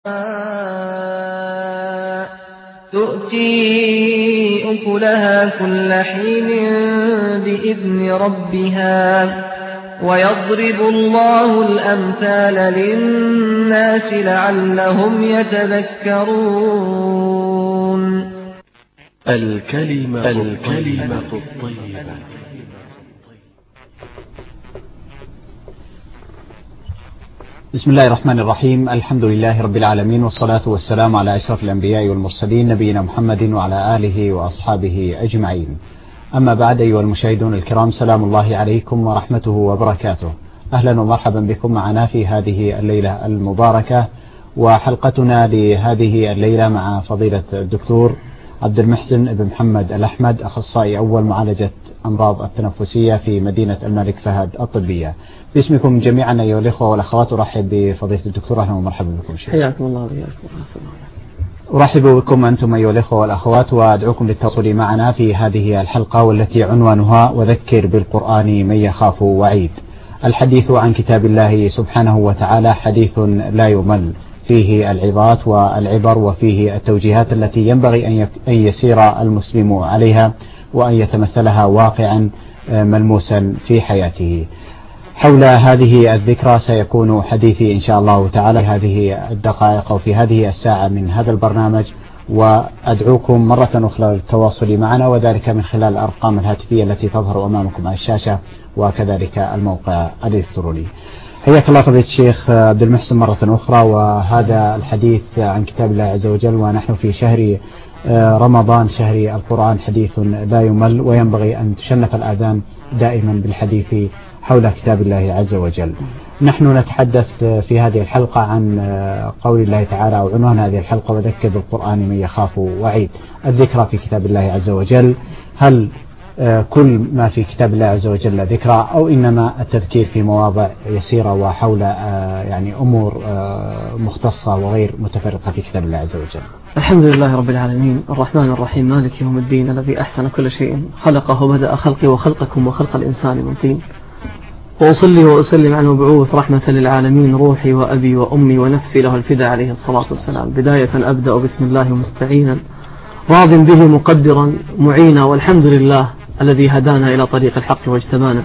تؤتي أكلها كل حين بإذن ربها ويضرب الله الأمثال للناس لعلهم يتذكرون. الكلمة الطيبة. بسم الله الرحمن الرحيم. الحمد لله رب العالمين، والصلاة والسلام على أشرف الأنبياء والمرسلين نبينا محمد وعلى آله وأصحابه أجمعين. أما بعد، أيها المشاهدون الكرام، سلام الله عليكم ورحمته وبركاته. أهلا ومرحبا بكم معنا في هذه الليلة المباركة، وحلقتنا لهذه الليلة مع فضيلة الدكتور عبد المحسن بن محمد الأحمد، أخصائي أول معالجة أمراض التنفسية في مدينة الملك فهد الطبية. باسمكم جميعا أيها الإخوة والأخوات أرحب بفضيلة الدكتور. أهلا ومرحبا بكم شيخ. حياكم الله وبياكم. أرحب بكم أنتم أيها الإخوة والأخوات، وأدعوكم للتواصل معنا في هذه الحلقة والتي عنوانها وذكر بالقرآن من يخاف وعيد. الحديث عن كتاب الله سبحانه وتعالى حديث لا يمل، فيه العظات والعبر، وفيه التوجيهات التي ينبغي أن يسير المسلم عليها وأن يتمثلها واقعا ملموسا في حياته. حول هذه الذكرى سيكون حديثي إن شاء الله تعالى في هذه الدقائق أو في هذه الساعة من هذا البرنامج، وأدعوكم مرة أخرى للتواصل معنا، وذلك من خلال الأرقام الهاتفية التي تظهر أمامكم على الشاشة، وكذلك الموقع الإلكتروني. حياك الله فضيلة الشيخ عبد المحسن مرة أخرى، وهذا الحديث عن كتاب الله عز وجل، ونحن في شهر رمضان، شهر القرآن، حديث لا يمل، وينبغي أن تشنف الآذان دائما بالحديث حول كتاب الله عز وجل. نحن نتحدث في هذه الحلقة عن قول الله تعالى، أو عنوان هذه الحلقة وذكر بالقرآن من يخاف وعيد. الذكرى في كتاب الله عز وجل، هل كل ما في كتاب الله عز وجل ذكرى، أو إنما التذكير في مواضع يسيرة وحول يعني أمور مختصة وغير متفرقة في كتاب الله عز وجل؟ الحمد لله رب العالمين، الرحمن الرحيم، مالك يوم الدين، الذي أحسن كل شيء خلقه وبدأ خلقي وخلقكم وخلق الإنسان من طين. وأصلي وأسلم على المبعوث رحمة للعالمين، روحي وأبي وأمي ونفسي له الفداء عليه الصلاة والسلام. بداية أبدأ بسم الله مستعينا، راض به مقدرا معينا، والحمد لله الذي هدانا إلى طريق الحق واجتبانا.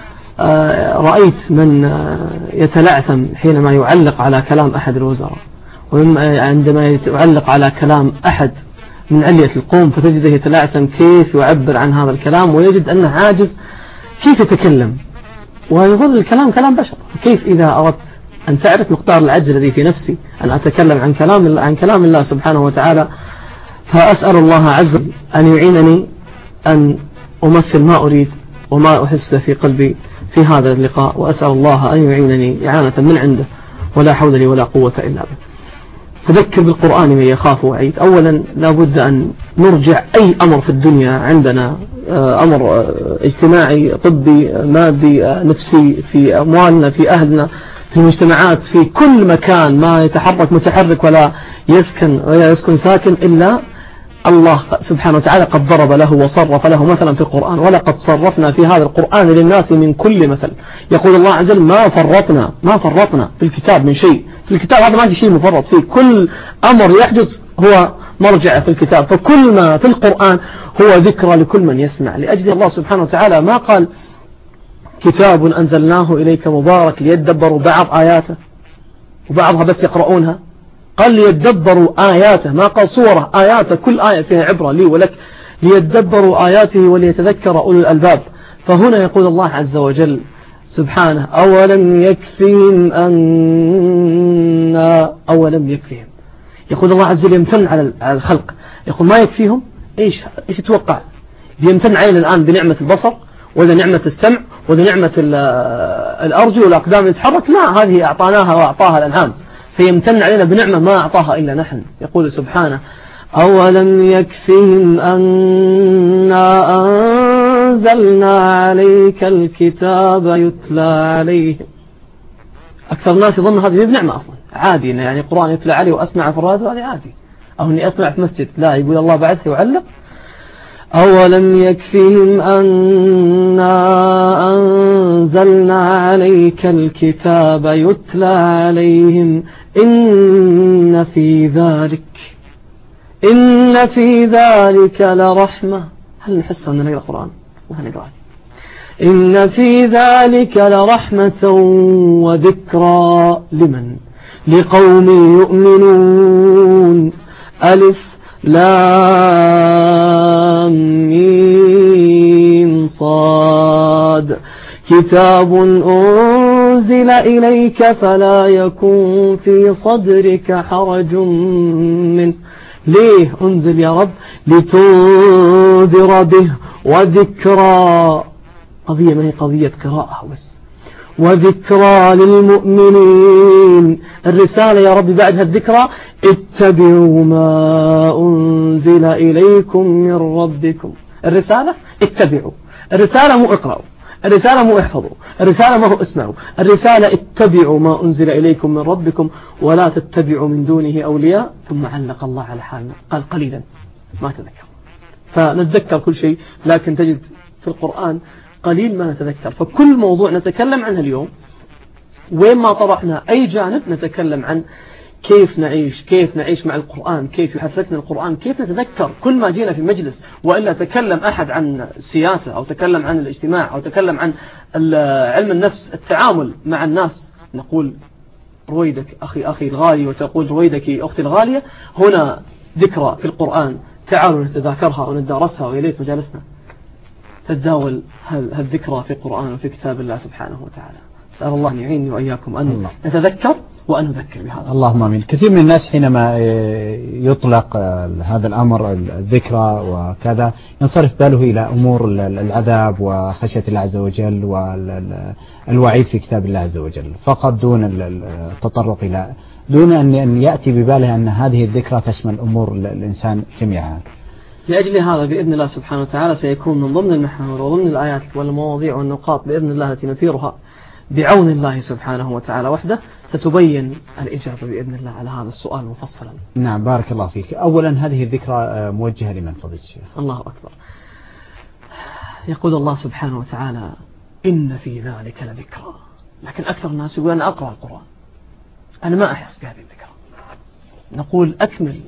رأيت من يتلعثم حينما يعلق على كلام أحد الوزراء، وعندما يعلق على كلام أحد من علية القوم فتجده يتلعثم كيف يعبر عن هذا الكلام، ويجد أنه عاجز كيف يتكلم، ويظل الكلام كلام بشر. كيف إذا أردت أن تعرف مقدار العجز الذي في نفسي أن أتكلم عن كلام الله سبحانه وتعالى؟ فأسأل الله عز وجل أن يعينني أن أمثل ما أريد وما أحس في قلبي في هذا اللقاء، وأسأل الله أن يعينني إعانة من عنده، ولا حول لي ولا قوة إلا به. فذكر بالقرآن من يخاف وعيد. أولا لابد أن نرجع أي أمر في الدنيا عندنا، أمر اجتماعي، طبي، مادي، نفسي، في أموالنا، في أهلنا، في المجتمعات، في كل مكان ما يتحرك متحرك ولا يسكن ساكن إلا الله سبحانه وتعالى قد ضرب له وصرف له مثلا في القرآن. ولقد صرفنا في هذا القرآن للناس من كل مثل. يقول الله عز وجل ما فرطنا في الكتاب من شيء. في الكتاب هذا ما في شيء مفرط فيه، كل أمر يحدث هو مرجع في الكتاب، فكل ما في القرآن هو ذكرى لكل من يسمع. لأجل الله سبحانه وتعالى ما قال كتاب أنزلناه إليك مبارك ليدبروا بعض آياته وبعضها بس يقرؤونها، قال ليدبروا آياته، ما قال صورة آياته، كل آية فيها عبرة لي ولك، ليدبروا آياته وليتذكر أولو الألباب. فهنا يقول الله عز وجل سبحانه أولم يكفيهم أولم يكفيهم. يقول الله عز وجل يمتن على الخلق، يقول ما يكفيهم. إيش تتوقع؟ يمتن علينا الآن بنعمة البصر، ولا نعمة السمع، ولا نعمة الأرجل والأقدام يتحرك؟ لا، هذه أعطاناها وأعطاها الأنعام، سيمتن علينا بنعمة ما أعطاها إلا نحن. يقول سبحانه أولم يكفهم أنا أنزلنا عليك الكتاب يتلى عليهم. أكثر الناس يظن هذه بنعمة أصلا عادي، يعني القرآن يتلى عليه وأسمع في الراديو هذه عادي، أو أني أسمع في مسجد. لا، يقول الله بعدها يعلق أولم يكفهم أنا أنزلنا عليك الكتاب يتلى عليهم إن في ذلك لرحمة. هل نحس أننا نقرأ القرآن؟ نقرأ إن في ذلك لرحمة وذكرى لمن؟ لقوم يؤمنون. ألف لام ميم صاد كتاب أنزل إليك فلا يكن في صدرك حرج منه. ليه أنزل يا رب؟ لتنذر به وذكرى. قضية ما هي قضية قراءة بس، وذكرى للمؤمنين. الرسالة يا رب بعدها الذكرى، اتبعوا ما أنزل إليكم من ربكم. الرسالة اتبعوا، الرسالة مو اقرأوا، الرسالة مو احفظوا، الرسالة ما هو اسمعوا، الرسالة اتبعوا ما أنزل إليكم من ربكم ولا تتبعوا من دونه أولياء. ثم علق الله على حالنا قال قليلا ما تذكر. فنتذكر كل شيء، لكن تجد في القرآن قليل ما نتذكر. فكل موضوع نتكلم عنه اليوم وين ما طرحنا أي جانب نتكلم عن كيف نعيش مع القرآن، كيف يحركنا القرآن، كيف نتذكر كل ما جينا في مجلس. وإلا تكلم أحد عن السياسة أو تكلم عن الاجتماع أو تكلم عن علم النفس، التعامل مع الناس، نقول رويدك أخي الغالي وتقول رويدك أختي الغالية. هنا ذكرى في القرآن، تعالوا نتذاكرها ونتدارسها وإليك مجالسنا تتداول هالذكرى في القرآن وفي كتاب الله سبحانه وتعالى. أسأل الله أن يعيني وإياكم أن نتذكر وأن نذكر بهذا. اللهم آمين. كثير من الناس حينما يطلق هذا الأمر الذكرى وكذا ينصرف باله إلى أمور العذاب وخشية الله عز وجل والوعيد في كتاب الله عز وجل فقط، دون التطرق إلى، دون أن يأتي بباله أن هذه الذكرى تشمل أمور الإنسان جميعها. لأجل هذا بإذن الله سبحانه وتعالى سيكون من ضمن المحاور وضمن الآيات والمواضيع والنقاط بإذن الله التي نثيرها بعون الله سبحانه وتعالى وحده ستبين الإجابة بإذن الله على هذا السؤال مفصلا. نعم بارك الله فيك. أولا هذه الذكرى موجهة لمن فضل الشيخ؟ الله أكبر. يقول الله سبحانه وتعالى إن في ذلك لذكرى. لكن أكثر الناس يقول أنا أقرأ القرآن، أنا ما أحس بهذه الذكرى. نقول أكمل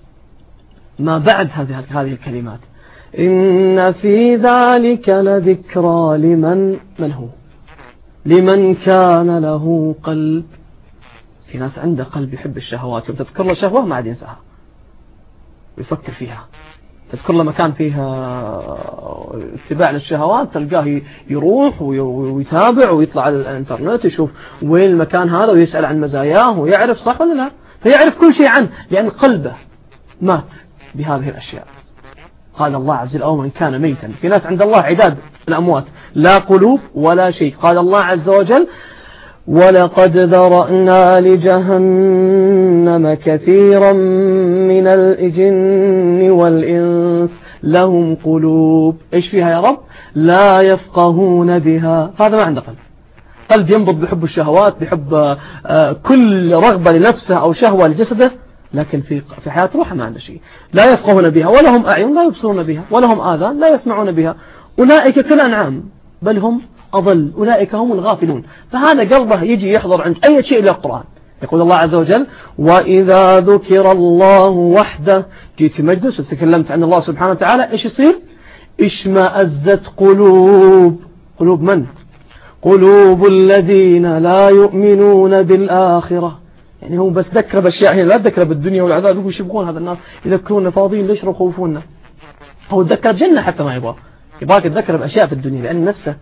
ما بعد هذه الكلمات. إن في ذلك لذكرى لمن هو؟ لمن كان له قلب. في ناس عنده قلب يحب الشهوات، وتذكر له شهوة ما عاد ينساها ويفكر فيها. تذكر له مكان فيها اتباع للشهوات تلقاه يروح ويتابع ويطلع على الانترنت يشوف وين المكان هذا ويسأل عن مزاياه ويعرف صح ولا لا، فيعرف كل شيء عنه لأن قلبه مات بهذه الأشياء. قال الله عز وجل أو من كان ميتا. في ناس عند الله عداد الأموات لا قلوب ولا شيء. قال الله عز وجل ولقد ذرأنا لجهنم كثيرا من الجن والإنس لهم قلوب إيش فيها يا رب؟ لا يفقهون بها. هذا ما عنده قلب ينبض بحب الشهوات، بحب كل رغبة لنفسه أو شهوة لجسده، لكن في حياة روحه ما عنده شيء. لا يفقهون بها ولهم أعين لا يبصرون بها ولهم آذان لا يسمعون بها أولئك كالأنعام بل هم أضل أولئك هم الغافلون. فهذا قلبه يجي يحضر عند أي شيء إلى القرآن. يقول الله عز وجل وإذا ذكر الله وحده. جيت في مجلس وتكلمت عن الله سبحانه وتعالى إيش يصير؟ اشمأزت قلوب من؟ قلوب الذين لا يؤمنون بالآخرة. يعني هم بس ذكر بأشياء هنا، لا ذكر بالدنيا والعذاب. يقول يبغون هذا الناس يذكرون فاضيين ليش يخوفوننا؟ هو ذكر بجنة حتى ما يبغاك تذكر بأشياء في الدنيا لأن نفسه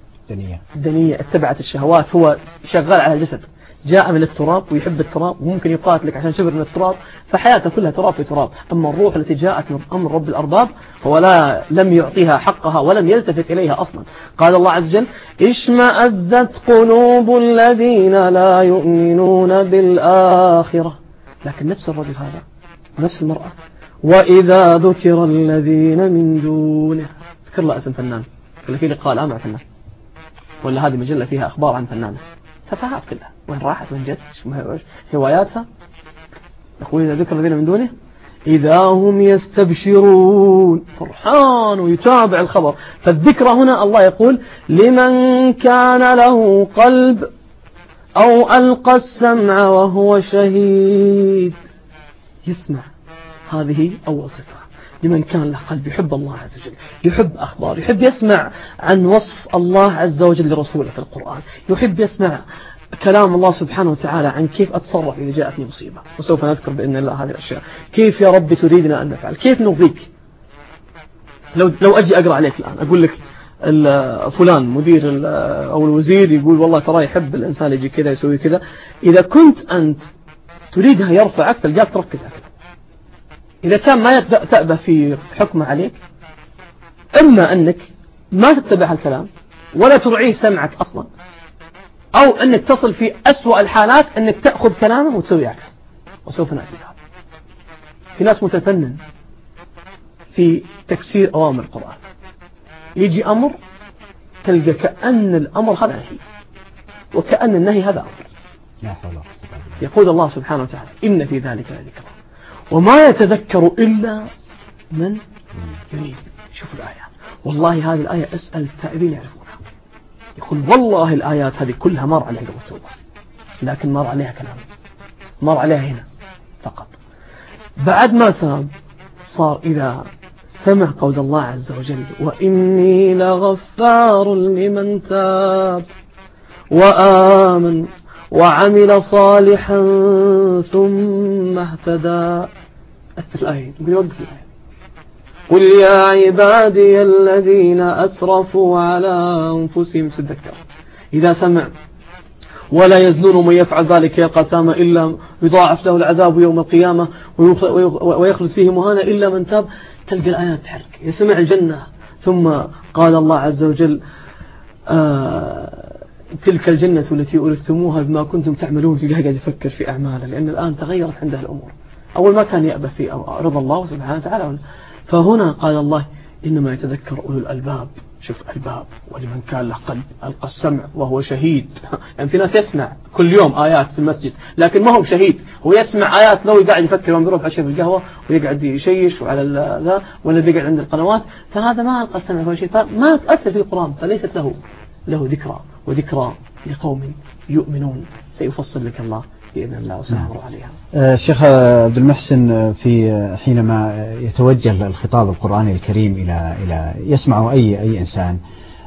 دنيا اتبعت الشهوات. هو شغال على الجسد، جاء من التراب ويحب التراب وممكن يقاتلك عشان شبر من التراب، فحياته كلها تراب في تراب. أما الروح التي جاءت من أمر رب الأرباب هو لم يعطيها حقها ولم يلتفت إليها أصلا. قال الله عز وجل اشمأزت قلوب الذين لا يؤمنون بالآخرة. لكن نفس الرجل هذا نفس المرأة وإذا ذكر الذين من دونه. ذكر له اسم فنان ولا في لقاء الآن مع فنان ولا هذه مجلة فيها أخبار عن فنانة، تفاهات كلها وين راحت وين جت هواياتها. يقول إذا ذكر الذين من دونه إذا هم يستبشرون، فرحان ويتابع الخبر. فالذكرى هنا الله يقول لمن كان له قلب أو ألقى السمع وهو شهيد، يسمع. هذه أول صفة لمن كان له قلب يحب الله عز وجل، يحب أخبار، يحب يسمع عن وصف الله عز وجل لرسوله في القرآن، يحب يسمع كلام الله سبحانه وتعالى عن كيف أتصرف إذا جاءتني مصيبة، وسوف نذكر بإذن الله هذه الأشياء. كيف يا رب تريدنا أن نفعل، كيف نرضيك. لو أجي أقرأ عليك الآن أقول لك فلان مدير أو الوزير يقول والله ترى يحب الإنسان يجي كذا يسوي كذا، إذا كنت أنت تريدها يرفعك تلقاك تركز عليه. إذا كان ما تأبى في حكمه عليك، إما أنك ما تتبع الكلام ولا ترعيه سمعك أصلا، أو أنك تصل في أسوأ الحالات أنك تأخذ كلامه وتسوي عكسه، وسوف نأتي بهذا. في ناس متفنن في تكسير أوامر القرآن، يجي أمر تلقى كأن الأمر هذا نهي، وكأن النهي هذا أمر. يقول الله سبحانه وتعالى إن في ذلك لذكرى وما يتذكر إلا من يريد. شوف الآية، والله هذه الآية أسأل التائبين يعرفونها. يقول والله الآيات هذه كلها مر عليها قبل التوبة، لكن مر عليها كلام، مر عليها هنا فقط. بعد ما تاب صار إذا سمع قول الله عز وجل وإني لغفار لمن تاب وآمن وعمل صالحا ثم اهتدى. أثر الآية، نقول يوقف الآية. قل يا عبادي الذين أسرفوا على أنفسهم تذكر. إذا سمع ولا يزنون من يفعل ذلك يلقى ثاما إلا يضاعف له العذاب يوم القيامة ويخلد فيه مهانا إلا من تاب. تلقى الآيات تحرك. يسمع الجنة ثم قال الله عز وجل تلك الجنة التي أورثتموها بما كنتم تعملون. تلقى قاعد يفكر في أعماله، لأن الآن تغيرت عنده الأمور. أول ما كان يأبى في رضا الله سبحانه وتعالى، فهنا قال الله إنما يتذكر أولو الألباب. شوف الباب، ولمن كان له قلب ألقى السمع وهو شهيد. يعني في ناس يسمع كل يوم آيات في المسجد لكن ما هو شهيد، هو يسمع آيات لو يقعد يفكر يوم يروح عشان القهوة ويقعد يشيش وعلى ذا ولا بيقعد عند القنوات، فهذا ما ألقى السمع وهو شهيد، فما تأثر في القرآن، فليست له ذكرى، وذكرى لقوم يؤمنون. سيفصل لك الله بإذن الله وسنمر عليها. الشيخ عبد المحسن، في حينما يتوجه الخطاب القرآني الكريم إلى يسمع أي إنسان،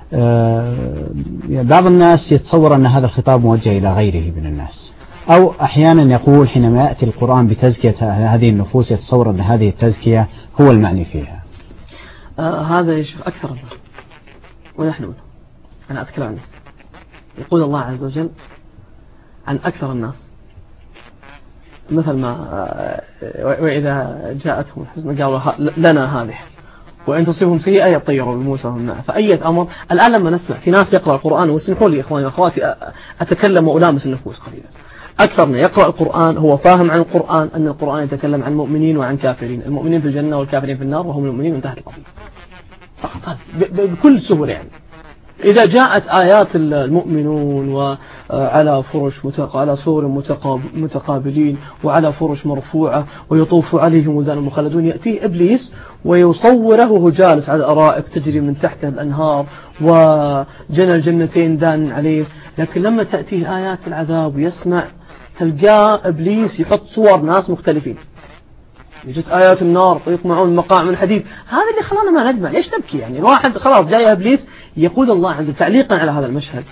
بعض الناس يتصور أن هذا الخطاب موجه إلى غيره من الناس، أو أحيانا يقول حينما يأتي القرآن بتزكية هذه النفوس يتصور أن هذه التزكية هو المعني فيها. هذا يشوف أكثر الناس، ونحن أنا أتكلم عن نفسي. يقول الله عز وجل عن أكثر الناس مثل ما وإذا جاءتهم الحزن قالوا لنا هذه وإن تصيبهم سيئة يطيروا بموسى ومن. فأية أمر الآن لما نسمع في ناس يقرأ القرآن، واسمحوا لي إخواني وأخواتي أتكلم وألامس النفوس قليلا، أكثرنا يقرأ القرآن هو فاهم عن القرآن أن القرآن يتكلم عن مؤمنين وعن كافرين، المؤمنين في الجنة والكافرين في النار وهم المؤمنين وانتهت القضية فقط بكل سهولة. يعني إذا جاءت آيات المؤمنون وعلى فرش على سور متقابلين وعلى فرش مرفوعة ويطوف عليهم ولدان مخلدون، يأتيه إبليس ويصوره وهو جالس على الأرائك تجري من تحته الأنهار وجنى الجنتين دان عليه. لكن لما تأتيه آيات العذاب ويسمع تلقى إبليس يحط صور ناس مختلفين. جت آيات النار يطمعون مقاع من حديد، هذا اللي خلانا ما ندمع. ليش نبكي؟ يعني الواحد خلاص جاي إبليس. يقول الله عز وجل تعليقا على هذا المشهد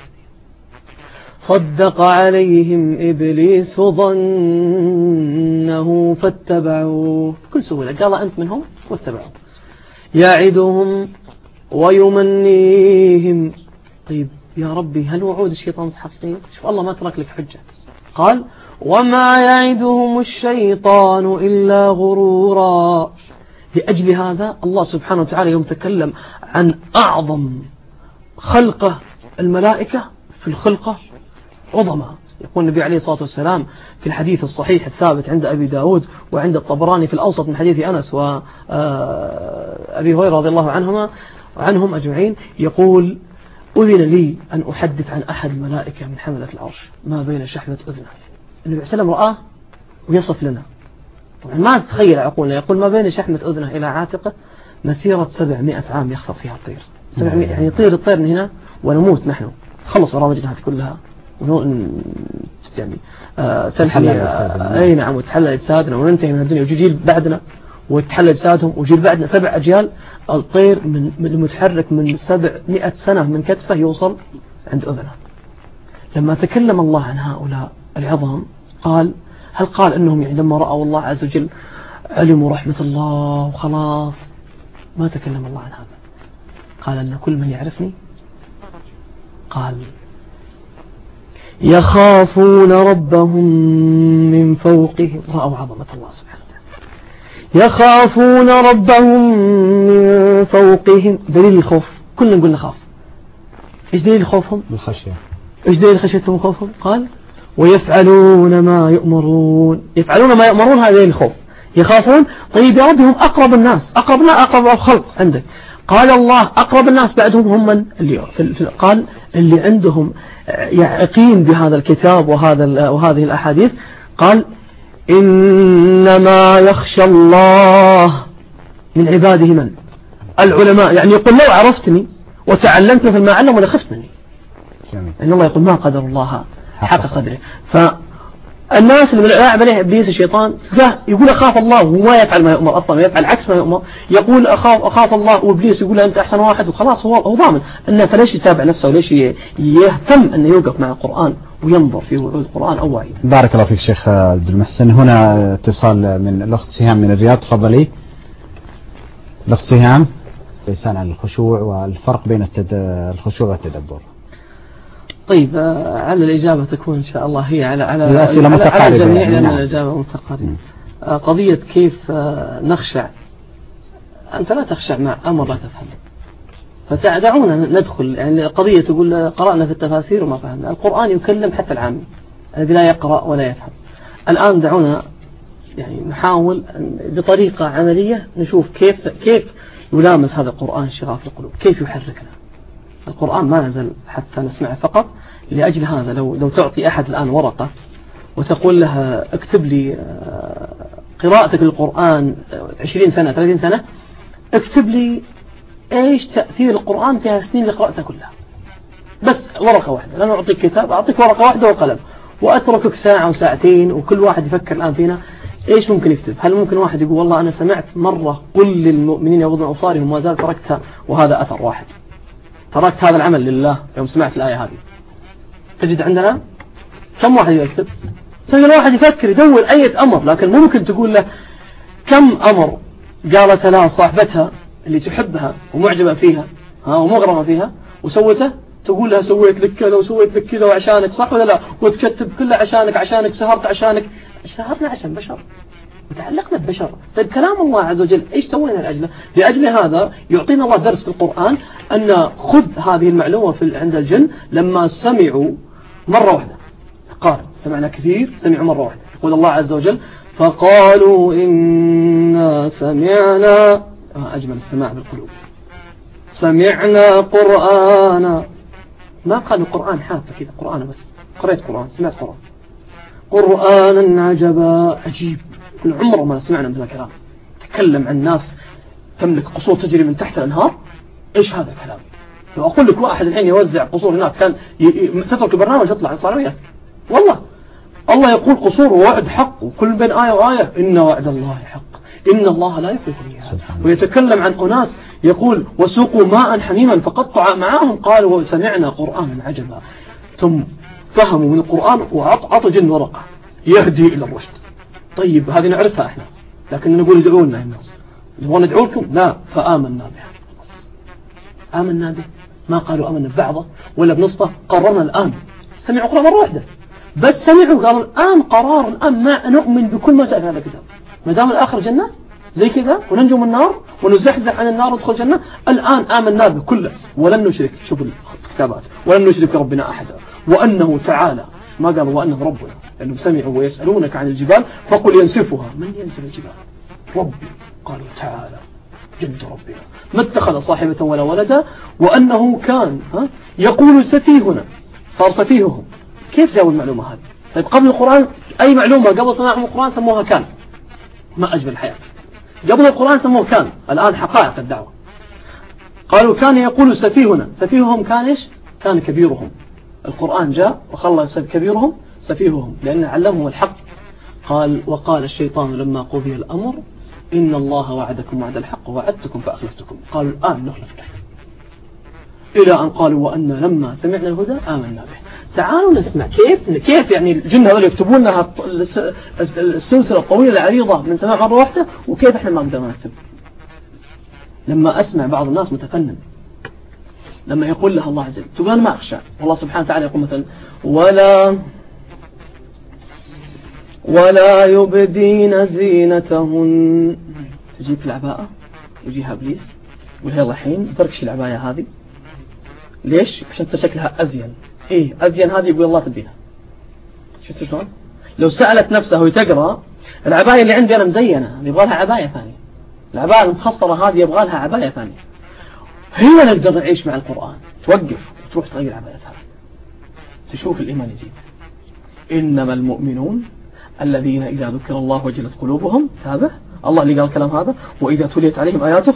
صدق عليهم إبليس ظنه فاتبعوه بكل سهولة. قال أنت منهم واتبعوه. يعدهم ويمنيهم. طيب يا ربي هل وعود الشيطان حقيقية؟ شوف الله ما ترك لك حجة. قال وما يعدهم الشيطان إلا غرورا. لأجل هذا الله سبحانه وتعالى يوم تكلم عن أعظم خلقه الملائكة في الخلقة عظمى، يقول النبي عليه الصلاة والسلام في الحديث الصحيح الثابت عند أبي داود وعند الطبراني في الأوسط من حديث أنس وأبي هريرة رضي الله عنهم أجمعين، يقول أذن لي أن أحدث عن أحد الملائكة من حملة العرش ما بين شحمة أذنه. النبي عليه الصلاة والسلام رآه ويصف لنا طبعا ما تتخيل عقولنا. يقول ما بين شحمة أذنه إلى عاتقه مسيرة 700 عام يخطب فيها الطير. 700 يعني يطير الطير من هنا ونموت نحن، تخلص برامجنا هذه كلها يعني تنحل أي نعم، وتحلل أجسادنا وننتهي من الدنيا، ويجي جيل بعدنا وتحلل أجسادهم وجيل بعدنا 7 أجيال. الطير من المتحرك من 700 سنة من كتفه يوصل عند أذنه. لما تكلم الله عن هؤلاء العظام قال، هل قال أنهم يعني لما رأوا الله عز وجل علموا رحمة الله وخلاص؟ ما تكلم الله عن هذا. قال أن كل من يعرفني قال يخافون ربهم من فوقهم، رأوا عظمة الله سبحانه وتعالى، يخافون ربهم من فوقهم. دليل الخوف كلنا نقول نخاف. إيش دليل خوفهم؟ الخشية. إيش دليل خشيتهم وخوفهم؟ قال ويفعلون ما يؤمرون. يفعلون ما يؤمرون، هذا دليل الخوف. يخافون. طيب يا ربي هم أقرب الناس، أقرب الخلق عندك. قال الله أقرب الناس بعدهم هم من قال اللي عندهم يقين بهذا الكتاب وهذه الأحاديث. قال إنما يخشى الله من عباده من؟ العلماء. يعني يقول لو عرفتني وتعلمت مثل ما علم ولا خفت مني. إن الله يقول ما قدر الله حق قدره. الناس اللي لاعب عليه ابليس الشيطان يقول اخاف الله وهو ما يفعل ما يؤمر اصلا، يفعل عكس ما يؤمر. يقول اخاف الله وابليس يقول انت احسن واحد وخلاص هو ضامن انه، فليش يتابع نفسه وليش يهتم انه يوقف مع القرآن وينظر في وعود القرآن او وعيد. بارك الله فيك شيخ عبد المحسن. هنا اتصال من الاخت سهام من الرياض، تفضلي. الاخت سهام، لسان عن الخشوع والفرق بين الخشوع والتدبر. طيب على الإجابة تكون إن شاء الله هي على الأسئلة متقاربة، على الجميع لأن الإجابة متقاربة. قضية كيف نخشع. أنت لا تخشع مع أمر لا تفهم، فتدعونا ندخل. يعني قضية تقول قرأنا في التفاسير وما فهمنا. القرآن يكلم حتى العامي الذي لا يقرأ ولا يفهم. الآن دعونا يعني نحاول بطريقة عملية نشوف كيف يلامس هذا القرآن شغاف القلوب، كيف يحركنا. القرآن ما نزل حتى نسمعه فقط. لأجل هذا لو تعطي أحد الآن ورقة وتقول لها اكتب لي قراءتك للقرآن 20 سنة 30 سنة، اكتب لي ايش تأثير القرآن في هالسنين اللي قرأتها كلها، بس ورقة واحدة. لا أعطيك كتاب، أعطيك ورقة واحدة وقلم وأتركك ساعة وساعتين وكل واحد يفكر الآن فينا ايش ممكن يكتب. هل ممكن واحد يقول والله أنا سمعت مرة قل للمؤمنين يغضون أبصارهم وما زال تركتها، وهذا أثر واحد، تركت هذا العمل لله يوم سمعت الآية هذه. تجد عندنا كم واحد يكتب؟ تجد واحد يفكر يدور أي أمر، لكن ممكن تقول له كم أمر قالت لها صاحبتها اللي تحبها ومعجبة فيها ومغرمة فيها وسوته، تقول لها سويت لك كذا وسويت لك كذا وعشانك، صح ولا لا؟ وتكتب كله عشانك سهرت عشانك. سهرنا عشان بشر وتعلقنا ببشر. طيب كلام الله عز وجل ايش سوينا لأجله؟ لأجل هذا يعطينا الله درس في القرآن أن خذ هذه المعلومة عند الجن لما سمعوا مرة واحدة. قال سمعنا كثير، سمعوا مرة واحدة. يقول الله عز وجل فقالوا إنا سمعنا، أجمل السماع بالقلوب، سمعنا قرآنا. ما قالوا قرآن حافة كذا قرآن بس، قرأت قرآن، سمعت قرآنا عجبا، عجيب. كل عمره ما سمعنا مثل الكلام. تكلم عن ناس تملك قصور تجري من تحت الأنهار. إيش هذا الكلام؟ لو أقول لك واحد الحين يوزع قصور هناك كان تترك البرنامج يطلع وياه. والله الله يقول قصور ووعد حق، وكل بين آية وآية إن وعد الله حق إن الله لا يخلف الميعاد. ويتكلم عن أناس يقول وسوقوا ماء حميما فقطع معهم قالوا وسمعنا قرآنا عجبا. ثم فهموا من القرآن وعطوا جن ورقة يهدي إلى الرشد. طيب هذه نعرفها احنا، لكن نقول ادعوا لنا الناس، نبغى ندعو لكم؟ لا، فآمنا بها. آمنا به، ما قالوا آمنا ببعضه ولا بنصفه، قررنا الآن. سمعوا قرآن مرة واحدة بس، سمعوا قالوا الآن قرار، الآن ما نؤمن بكل ما جاء في هذا الكتاب، ما دام الآخر جنة زي كذا وننجو من النار ونزحزح عن النار وندخل الجنة. الآن آمنا به كله ولن نشرك، شوفوا الكتابات، ولن نشرك ربنا أحدا، وأنه تعالى، ما قالوا وأنه ربنا، لأنهم سمعوا ويسألونك عن الجبال فقل ينسفها من ينسف الجبال؟ ربي. قالوا تعالى جد ربنا ما اتخذ صاحبة ولا ولدا، وأنه كان يقول سفيهنا، صار سفيههم. كيف جاءوا المعلومة هذه؟ طيب قبل القرآن أي معلومة قبل صناعهم القرآن سموها كان، ما أجمل الحياة. قبل القرآن سموه كان، الآن حقائق الدعوة. قالوا كان يقول سفيهنا، سفيههم كان إيش؟ كان كبيرهم. القرآن جاء وخلى كبيرهم سفيههم لأنه علمهم الحق. قال وقال الشيطان لما قضي الأمر إن الله وعدكم وعد الحق ووعدتكم فأخلفتكم. قالوا الآن نخلف نحن، إلى أن قالوا وأن لما سمعنا الهدى آمنا به. تعالوا نسمع كيف يعني الجنة هذول يكتبون لها السلسلة الطويلة العريضة من سماع مرة واحدة، وكيف إحنا ما نقدر نكتب. لما أسمع بعض الناس متفنن لما يقول لها الله عز وجل تقول أنا ما أخشى، والله سبحانه وتعالى يقول مثلا ولا يبدين زينتهن، تجيب العباءة يجيها إبليس يقول يلا الحين زركش العباية هذه. ليش؟ عشان تصير شكلها أزين. إيه أزين هذه؟ يقول الله تدينها. شفت شلون؟ لو سألت نفسها وهي تقرأ العباية اللي عندي أنا مزينة، يبغى لها عباية ثانية، العباية المخصرة هذه يبغى لها عباية ثانية. هنا نقدر نعيش مع القرآن، توقف وتروح تغير عبايتها هذه، تشوف الإيمان يزيد. إنما المؤمنون الذين إذا ذكر الله وجلت قلوبهم، تابع الله اللي قال الكلام هذا، وإذا تليت عليهم آياته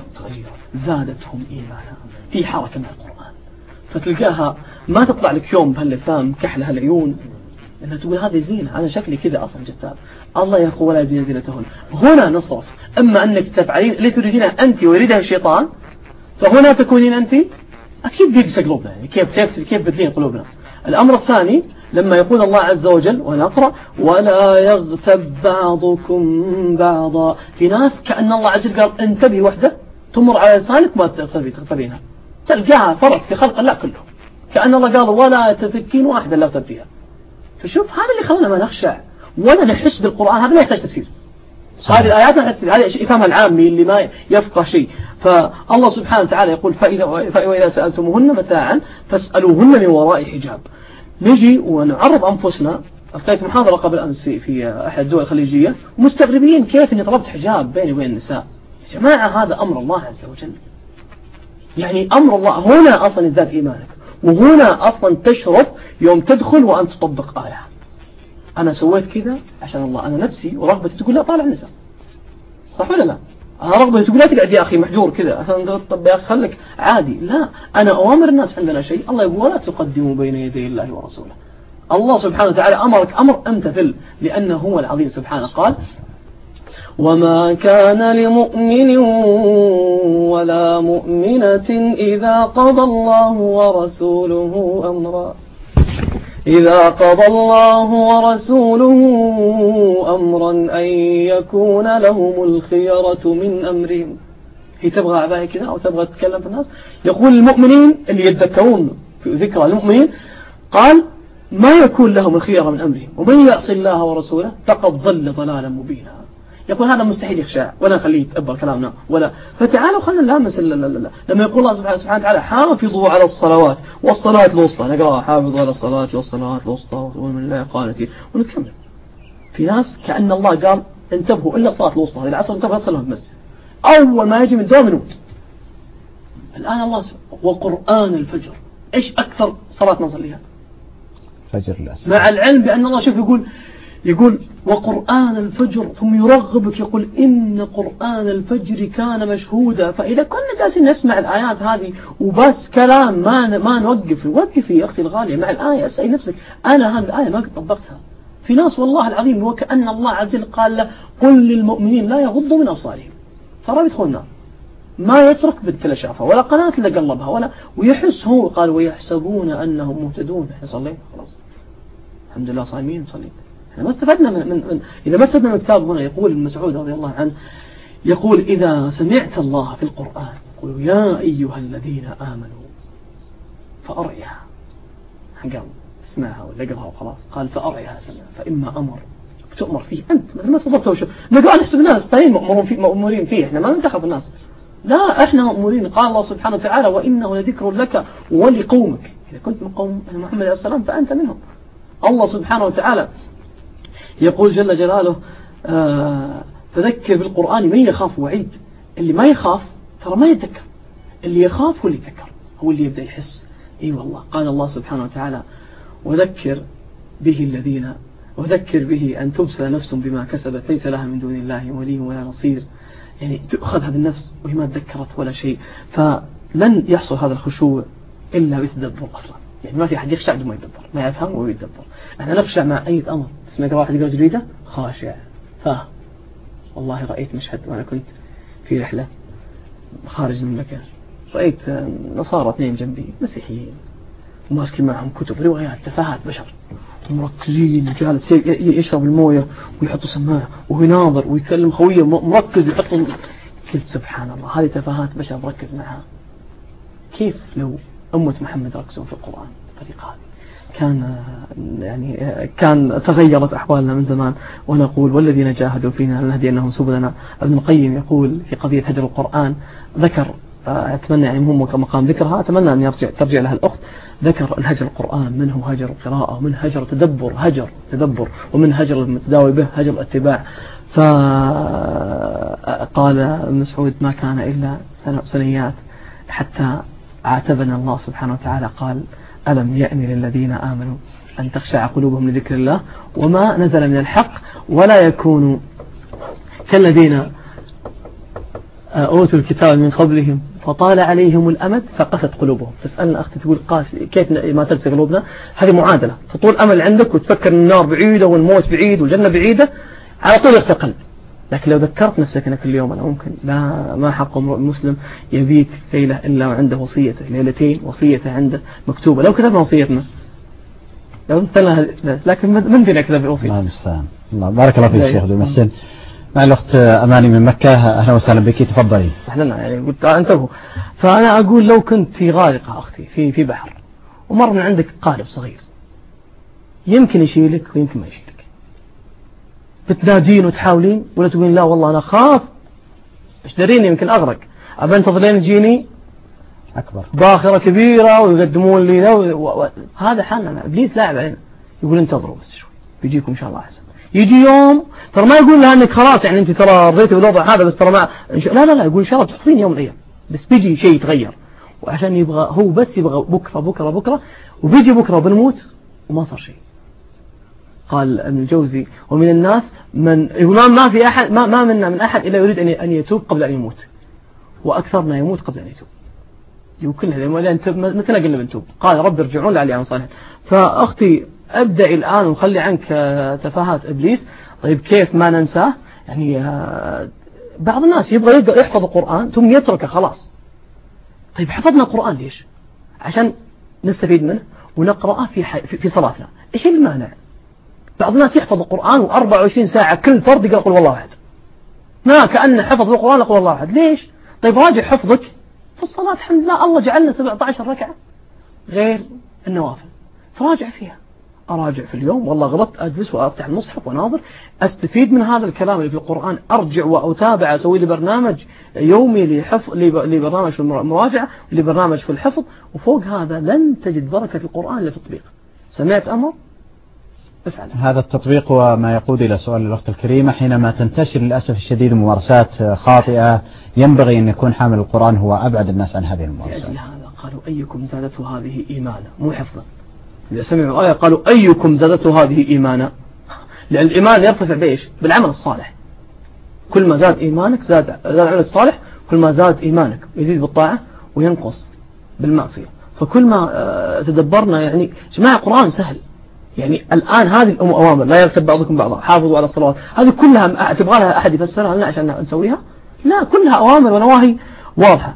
زادتهم إيمانا. في حركة مع القرآن، فتلقاها ما تطلع لك يوم بهاللثام كحل هالعيون انها تقول هذه زينة، أنا شكلي كذا أصلا جذاب. الله يقول ولا يبدين زينتهن. هنا نصرف، أما أنك تفعلين اللي تريدينه أنت ويريدها الشيطان، فهنا تكونين أنت أكيد بيقسى قلوبنا. يعني كيف بدلين قلوبنا. الأمر الثاني لما يقول الله عز وجل ونقرأ ولا يغتب بعضكم بعضا، في ناس كأن الله عز وجل قال انتبهي وحدة تمر على لسانك ما تغتبينها، تلقاها فرس في خلق الله كله، كأن الله قال ولا تفكين واحدة لا تبديها. فشوف هذا اللي خلنا ما نخشع ولا نحس بالقرآن، هذا ما يحتاج تفسير. هذه الآيات ما تفسير، هذا يفهمها العامي اللي ما يفقه شيء. فالله سبحانه وتعالى يقول فإذا سألتموهن متاعا فاسألوهن من وراء حجاب. نجي ونعرض أنفسنا. ألقيت محاضرة قبل أمس في أحد الدول الخليجية، مستغربين كيف إني طلبت حجاب بيني وبين النساء. يا جماعة هذا أمر الله عز وجل، يعني أمر الله. هنا أصلا يزداد إيمانك، وهنا أصلا تشرف يوم تدخل وأن تطبق آية. أنا سويت كذا عشان الله، أنا نفسي ورغبتي تقول لا طالع النساء، صح ولا لا؟ أنا رغبتي تقول لا تقعد يا أخي محجور كذا عشان طب يا أخي خليك عادي. لا، أنا أوامر الناس عندنا شيء، الله يقول ولا تقدموا بين يدي الله ورسوله. الله سبحانه وتعالى أمرك أمر امتثل، لأنه هو العظيم سبحانه. قال وما كان لمؤمن ولا مؤمنة إذا قضى الله ورسوله أمرا أن يكون لهم الخيرة من أمرهم. هي تبغى عباية كذا أو تبغى تتكلم في الناس. يقول المؤمنين اللي يتذكرون في ذكرى المؤمنين قال ما يكون لهم الخيرة من أمرهم ومن يعصي الله ورسوله فقد ضل ضلالا مبينا. يقول هذا مستحيل يخشع ولا نخليه يتأبر كلامنا ولا. فتعالوا خلنا نلامس لما يقول الله سبحانه وتعالى حافظوا على الصلوات والصلاة الوسطى، نقرأ حافظوا على الصلاة والصلاة الوسطى ومن الله قانتين ونتكمل. في ناس كأن الله قال انتبهوا إلا الصلاة الوسطى العصر انتبهوا صلوا بس، أول ما يجي من دوام نموت. الآن الله وقرآن الفجر، إيش أكثر صلاة نصليها؟ فجر الأسر. مع العلم بأن الله شوف يقول وقرآن الفجر، ثم يرغبك يقول إن قرآن الفجر كان مشهودا. فإذا كنا جالسين نسمع الآيات هذه وبس كلام ما نوقف، وقفي يا أختي الغالية مع الآية، اسألي نفسك أنا هذه الآية ما قد طبقتها. في ناس والله العظيم وكأن الله عز وجل قال له قل للمؤمنين لا يغضوا من أبصارهم، ترى بيدخل النار، ما يترك بنت لا شافها ولا قناة اللي قلبها ولا، ويحس هو قال ويحسبون أنهم مهتدون. احنا صلينا خلاص الحمد لله صايمين صلينا. احنا ما استفدنا من إذا ما استفدنا من الكتاب. هنا يقول ابن مسعود رضي الله عنه يقول إذا سمعت الله في القرآن قولوا يا أيها الذين آمنوا فأرعها. قال اسمعها ولا اقرأها وخلاص. قال فأرعها سمع فإما أمر تؤمر فيه أنت مثل ما تفضلت وشو نقول نحسب الناس طيب مأمورين فيه، احنا ما ننتخب الناس، لا احنا مأمورين. قال الله سبحانه وتعالى وإنه لذكر لك ولقومك، إذا كنت من قوم محمد عليه السلام فأنت منهم. الله سبحانه وتعالى يقول جل جلاله فذكر بالقرآن من يخاف وعيد. اللي ما يخاف ترى ما يتذكر، اللي يخاف هو اللي يتذكر، هو اللي يبدأ يحس. اي والله قال الله سبحانه وتعالى وذكر به الذين وذكر به أن تبسل نفس بما كسبت ليس لها من دون الله ولي ولا نصير. يعني تأخذ هذه النفس وهي ما تذكرت ولا شيء. فلن يحصل هذا الخشوع إلا بتدبر أصلا. يعني ما في أحد يخشع بدون ما يدبر، ما يفهم ويدبر. احنا نخشع مع أي أمر. تسمع واحد يقرأ جريدة خاشع فاهم. والله رأيت مشهد وأنا كنت في رحلة خارج المملكة، رأيت نصارى 2 جنبي مسيحيين وماسكين معهم كتب روايات تفاهات بشر ومركزين، وجالس يشرب الموية ويحطوا سماعة وهو ناظر ويكلم خويه مركز يحطوا. قلت سبحان الله، هذه تفاهات بشر مركز معها. كيف لو أمة محمد ركزوا في القرآن بالطريقة هذه كان تغيرت أحوالنا من زمان. ونقول والذين جاهدوا فينا لنهدينهم سبلنا. ابن القيم يقول في قضية هجر القرآن، ذكر أتمنى يعني مهم مقام ذكرها، أتمنى أن ترجع لها الأخت. ذكر الهجر القرآن منه هجر القراءة، ومن هجر تدبر، ومن هجر المتداوي به هجر الاتباع. فقال ابن مسعود ما كان إلا سنيات حتى عاتبنا الله سبحانه وتعالى قال ألم يأن للذين آمنوا أن تخشع قلوبهم لذكر الله وما نزل من الحق ولا يكونوا كالذين أوتوا الكتاب من قبلهم فطال عليهم الأمد فقست قلوبهم. تسألنا أختي تقول كيف ما تلسى قلوبنا؟ هذه معادلة. تطول أمل عندك وتفكر أن النار بعيدة والموت بعيد والجنة بعيدة، على طول يخسر قلب. لكن لو ذكرت نفسك أنك اليوم أنا ممكن ما حق امرؤ مسلم يبيت ليلة إلا وعنده وصيته، ليلتين وصيته عنده مكتوبة. لو كتبنا وصيتنا لو مثلنا، لكن من فينا كذا بالوصية. الله المستعان. الله بارك الله فيك شيخ عبد المحسن. مع الأخت أماني من مكة، أهلا وسهلا بك، تفضلي. أهلا. يعني قلت انتبهوا. فأنا أقول لو كنت في غارقة أختي في بحر ومر من عندك قارب صغير، يمكن يشيلك ويمكن ما يشيلك. بتنادين وتحاولين ولا تقولين لا والله أنا خاف ايش داريني يمكن أغرق، أبى انتظرين تجيني أكبر باخرة كبيرة ويقدمون لي هذا حالنا. إبليس لاعب علينا، يقول انتظروا بس شوي بيجيكم إن شاء الله أحسن. يجي يوم ترى ما يقول لها أنك خلاص يعني أنت ترى رضيتي بالوضع هذا بس ترى ما لا يقول إن شاء الله تحصين يوم من الأيام، بس بيجي شيء يتغير. وعشان يبغى هو بس يبغى بكرة وبيجي بكرة وبنموت وما صار شيء. قال ابن الجوزي ومن الناس من ما في أحد ما منا من أحد إلا يريد أن يتوب قبل أن يموت، وأكثرنا يموت قبل أن يتوب. وكلها مثل قلنا بنتوب. قال رب ارجعون لعلي عن صالح. فأختي أبدأ الآن وخلي عنك تفاهات إبليس. طيب كيف ما ننساه؟ يعني بعض الناس يبغى يحفظ القرآن ثم يتركه خلاص. طيب حفظنا القرآن ليش؟ عشان نستفيد منه ونقرأه في صلاتنا. إيش المانع؟ بعض الناس يحفظ القرآن و24 ساعة كل فرد يقول قل والله أحد، ما كأنه حفظ القرآن قل والله أحد. ليش؟ طيب راجع حفظك في الصلاة. الحمد لله الله جعلنا 17 ركعة غير النوافل، تراجع فيها. أراجع في اليوم والله غلطت، أجلس وأفتح المصحف وناظر، أستفيد من هذا الكلام اللي في القرآن، أرجع وأتابع، أسوي لي برنامج يومي لبرنامج في المراجعة لبرنامج في الحفظ. وفوق هذا لن تجد بركة القرآن إلا في التطبيق. سمعت أمر افعل. هذا التطبيق وما يقود إلى سؤال الأخت الكريمة، حينما تنتشر للأسف الشديد ممارسات خاطئة ينبغي أن يكون حامل القرآن هو أبعد الناس عن هذه الممارسات. لأجل هذا قالوا أيكم زادته هذه إيمانا، مو حفظا. إذا سمعوا آية قالوا أيكم زادته هذه إيمانا، لأن الإيمان يرتفع بإيش؟ بالعمل الصالح. كل ما زاد إيمانك زاد عملك الصالح، كل ما زاد إيمانك يزيد بالطاعة وينقص بالمعصية. فكل ما تدبرنا يعني جماعة القرآن سهل. يعني الآن هذه الأوامر لا يرتب بعضكم بعضا، حافظوا على الصلوات، هذه كلها تبغى لها أحد يفسرها لنا عشان نسويها؟ لا، كلها أوامر ونواهي واضحة.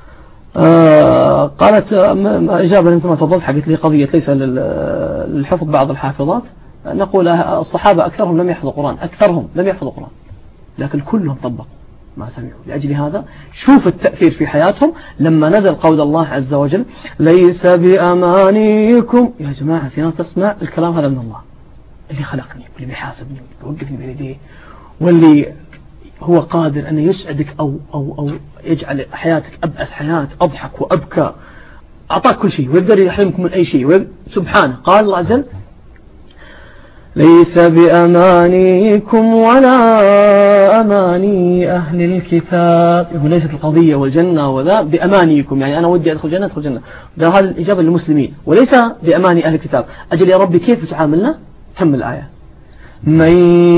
قالت إجابة أنت ما تفضلت حقت لي قضية ليس للحفظ بعض الحافظات. نقول الصحابة أكثرهم لم يحفظوا القرآن، أكثرهم لم يحفظوا القرآن، لكن كلهم طبقوا ما سمعوا. لأجل هذا شوف التأثير في حياتهم لما نزل قول الله عز وجل ليس بأمانيكم. يا جماعة في ناس تسمع الكلام هذا من الله اللي خلقني واللي بيحاسبني ويوقفني بين يديه، واللي هو قادر أن يسعدك أو يجعل حياتك أبأس حياة، أضحك وأبكى، أعطاك كل شيء ويقدر يحرمكم من أي شيء سبحانه. قال الله عز وجل ليس بأمانيكم ولا أماني أهل الكتاب. يقول ليست القضية والجنة وذا بأمانيكم، يعني أنا ودي أدخل جنة أدخل جنة، ده هذا الإجابة للمسلمين، وليس بأماني أهل الكتاب. أجل يا ربي كيف تعاملنا؟ كمل الآية من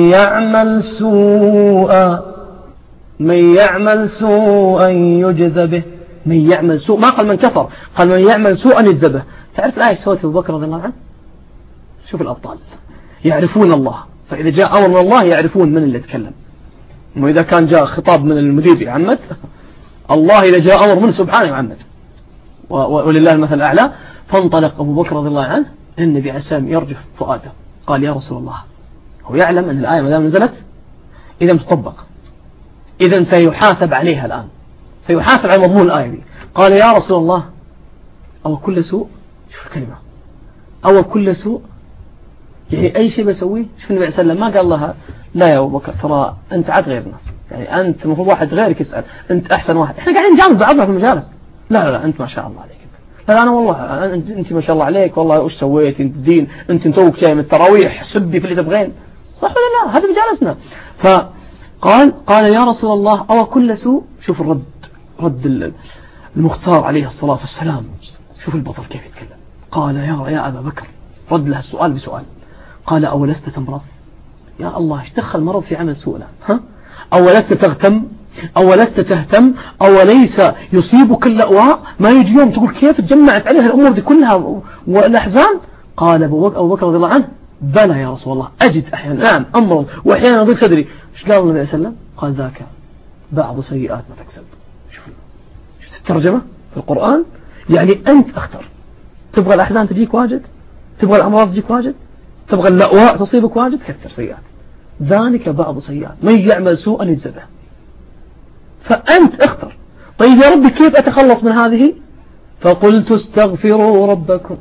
يعمل سوءا يجز به. من يعمل سوء، ما قال من كفر، قال من يعمل سوءا يجز به. تعرف الآية سوت أبو بكر رضي الله عنه؟ شوف الأبطال يعرفون الله، فإذا جاء أمر من الله يعرفون من اللي يتكلم. وإذا كان جاء خطاب من المدير يعمد، الله إذا جاء أمر منه سبحانه يعمد، ولله المثل الأعلى. فانطلق أبو بكر رضي الله عنه، النبي عليه السلام يرجف فؤاده، قال يا رسول الله، هو يعلم أن الآية ما دام نزلت إذا تطبق، إذا سيحاسب عليها الآن، سيحاسب على مضمون الآية دي. قال يا رسول الله، أو كل سوء، شوف الكلمة، أو كل سوء، يعني أي شيء بسويه. شوف النبي عليه السلام ما قال لها لا يا أبو بكر ترى أنت عاد غير الناس، يعني أنت المفروض واحد غيرك يسأل، أنت أحسن واحد، إحنا قاعدين نجامل بعضنا في المجالس، لا أنت ما شاء الله عليك، لا أنا والله أنت ما شاء الله عليك، والله وش سويت أنت الدين، أنت توك جاي من التراويح، سبي في اللي تبغين، صح ولا لا؟ هذا مجالسنا. فقال يا رسول الله أو كل سوء. شوف رد المختار عليه الصلاة والسلام، شوف البطل كيف يتكلم. قال يا أبا بكر، رد له السؤال بسؤال. قال أولست تمرض؟ يا الله ايش دخل مرض في عمل سوء؟ ها؟ أولست تغتم؟ أولست تهتم؟ أوليس يصيبك اللأواء؟ ما يجي يوم تقول كيف تجمعت عليها الأمور دي كلها والأحزان؟ قال أبو بكر رضي الله عنه بلى يا رسول الله، أجد أحيانا نعم أمرض وأحيانا أضيق صدري. ايش قال النبي صلى الله عليه وسلم؟ قال ذاك بعض سيئات ما تكسب. شوف الترجمة في القرآن، يعني أنت اختر، تبغى الأحزان تجيك واجد، تبغى الأمراض تجيك واجد، تبغى اللأواء تصيبك واجد، كثر سيئات، ذلك بعض سيئات، من يعمل سوءا يجزى به. فأنت اختر. طيب يا ربي كيف أتخلص من هذه؟ فقلت استغفروا ربكم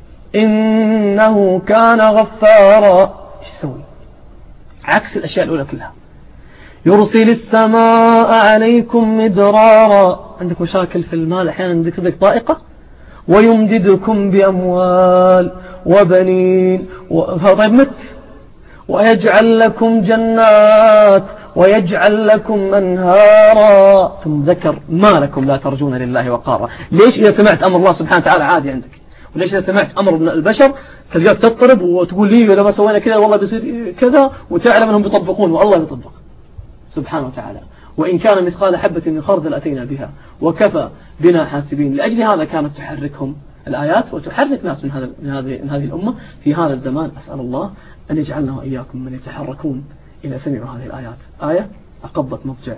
إنه كان غفارا. ايش يسوي؟ عكس الأشياء الأولى كلها. يرسل السماء عليكم مدرارا، عندك مشاكل في المال أحيانا، عندك صدق ضائقة، ويمددكم بأموال وبنين طيب مت، ويجعل لكم جنات ويجعل لكم أنهارا. ثم ذكر ما لكم لا ترجون لله وقارا. ليش إذا سمعت أمر الله سبحانه وتعالى عادي عندك، وليش إذا سمعت أمر من البشر تلقاك تضطرب وتقول لي إذا ما سوينا كذا والله بيصير كذا، وتعلم أنهم بيطبقون والله بيطبق سبحانه وتعالى. وإن كان مثقال حبة من خردل أتينا بها وكفى بنا حاسبين. لأجل هذا كانت تحركهم الآيات وتحرك ناس من هذه الأمة في هذا الزمان. أسأل الله أن يجعلنا وإياكم من يتحركون إذا سمعوا هذه الآيات. آية أقبت مضجع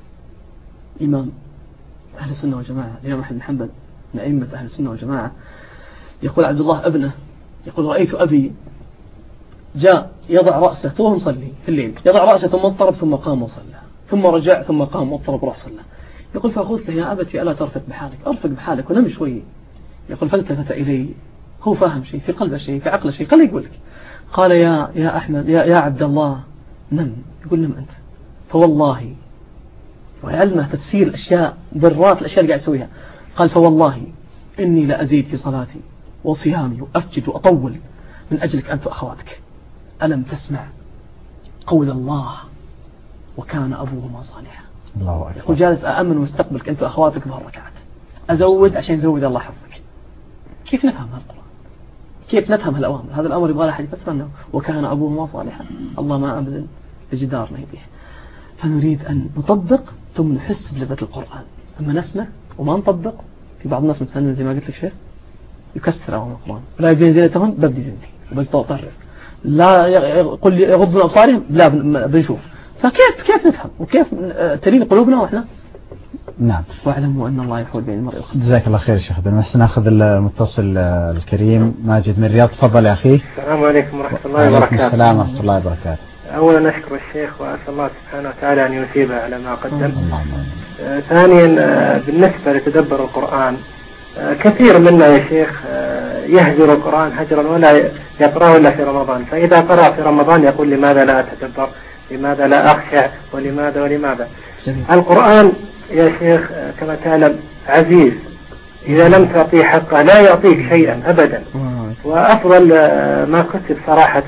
إمام أهل السنة والجماعة الإمام أحمد بن حنبل من أئمة أهل السنة والجماعة، يقول عبد الله ابنه، يقول رأيت أبي جاء يضع رأسه توه مصلي في الليل، يضع رأسه ثم اضطرب ثم قام وصلى، ثم رجع ثم قام واضطرب وراح صلى. يقول فقلت له يا أبتي ألا ترفق بحالك، أرفق بحالك ونم شوي. يقول فالتفت إلي، هو فاهم شيء في قلبه شيء في عقله شيء، خليه يقول لك. قال يا أحمد يا عبد الله نم. يقول نم أنت. فوالله، وعلمه تفسير الأشياء ذرات الأشياء اللي قاعد يسويها. قال فوالله إني لأزيد في صلاتي وصيامي وأسجد وأطول من أجلك أنت وأخواتك. ألم تسمع قول الله وكان أبوهما صالحا؟ الله أكبر. يقول جالس أأمن واستقبلك أنت وأخواتك بهالركعات، أزود عشان يزود الله حفظك. كيف نفهم هالقرآن؟ كيف نفهم هالأوامر؟ هذا الأمر يبغى أحد يفسر أنه وكان أبوهما صالحا، الله ما أبدا بجدار نهيبه. فنريد أن نطبق ثم نحس بلذة القرآن. أما نسمع وما نطبق، في بعض الناس متفنن زي ما قلت لك شيخ يكسر أوامر القرآن، لا يبين زينتهم ببدي زينتي بس طرس، لا يقول لي يغض من أبصارهم لا بنشوف. فكيف نفهم وكيف تلين قلوبنا وإحنا؟ نعم. واعلموا أن الله يحول بين المرء والخير. جزاك الله خير شيخ عبد المحسن. ناخذ المتصل الكريم ماجد من الرياض. تفضل يا أخي. السلام عليكم ورحمة الله وبركاته. وعليكم السلام ورحمة الله وبركاته. أولا أشكر الشيخ وأسأل الله سبحانه وتعالى أن يثيبه على ما قدم. ثانيا بالنسبة لتدبر القرآن، كثير منا يا شيخ يهجر القرآن هجرا ولا يقرأه إلا في رمضان، فإذا قرأ في رمضان يقول لماذا لا أتدبر، لماذا لا أخشع، ولماذا. القرآن يا شيخ كما تعلم عزيز، إذا لم تعطيه حقه لا يعطيك شيئا أبدا. وأفضل ما كتب صراحة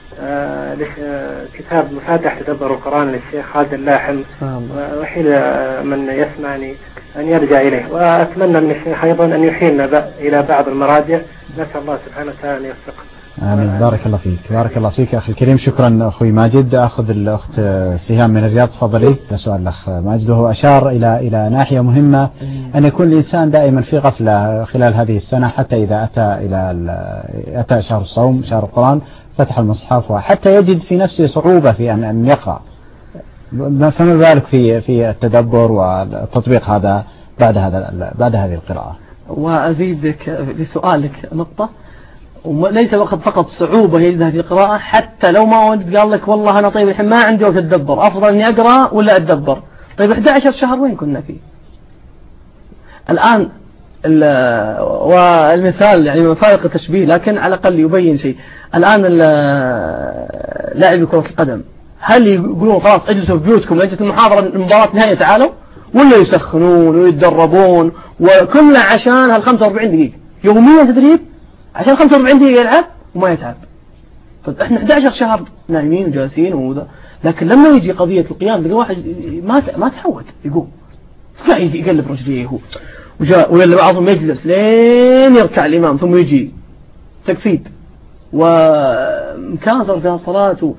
كتاب مفاتح تدبر القرآن للشيخ خالد اللاحم، وحين من يسمعني أن يرجع إليه. وأتمنى من الشيخ أيضا أن يحيلنا إلى بعض المراجع، نسأل الله سبحانه وتعالى أن يوفقه. آمين. بارك الله فيك، بارك الله فيك أخي الكريم. شكرا أخوي ماجد. أخذ الأخت سهام من الرياض، تفضلي. سؤال الأخ ماجد، وهو أشار إلى ناحية مهمة، أن يكون الإنسان دائما في غفلة خلال هذه السنة، حتى إذا أتى شهر الصوم شهر القرآن فتح المصحف، وحتى يجد في نفسه صعوبة في أن يقرأ، فما بالك في التدبر والتطبيق هذا بعد هذه القراءة. وأزيدك لسؤالك نقطة، وليس فقط صعوبة يجدها في القراءة، حتى لو ما ولد قال لك والله أنا طيب الحين ما عندي وقت أتدبر، أفضل أني أقرأ ولا أتدبر. طيب 11 شهر وين كنا فيه الآن؟ والمثال يعني من فارق التشبيه، لكن على الأقل يبين شيء. الآن لاعبي كرة القدم هل يقولون خلاص اجلسوا في بيوتكم لأجل المباراة نهائية تعالوا، ولا يسخنون ويتدربون وكلنا عشان هال 45 دقيقة يوميا تدريب عشان 45 دقيقة يلعب وما يتعب؟ طيب احنا 11 شهر نايمين وجالسين وذا، لكن لما يجي قضية القيام تلقى واحد ما تعود يقوم، قاعد يقلب رجليه ولا بعضهم يجلس لين يركع الإمام ثم يجي تجسيد ومكاسر فيها صلاة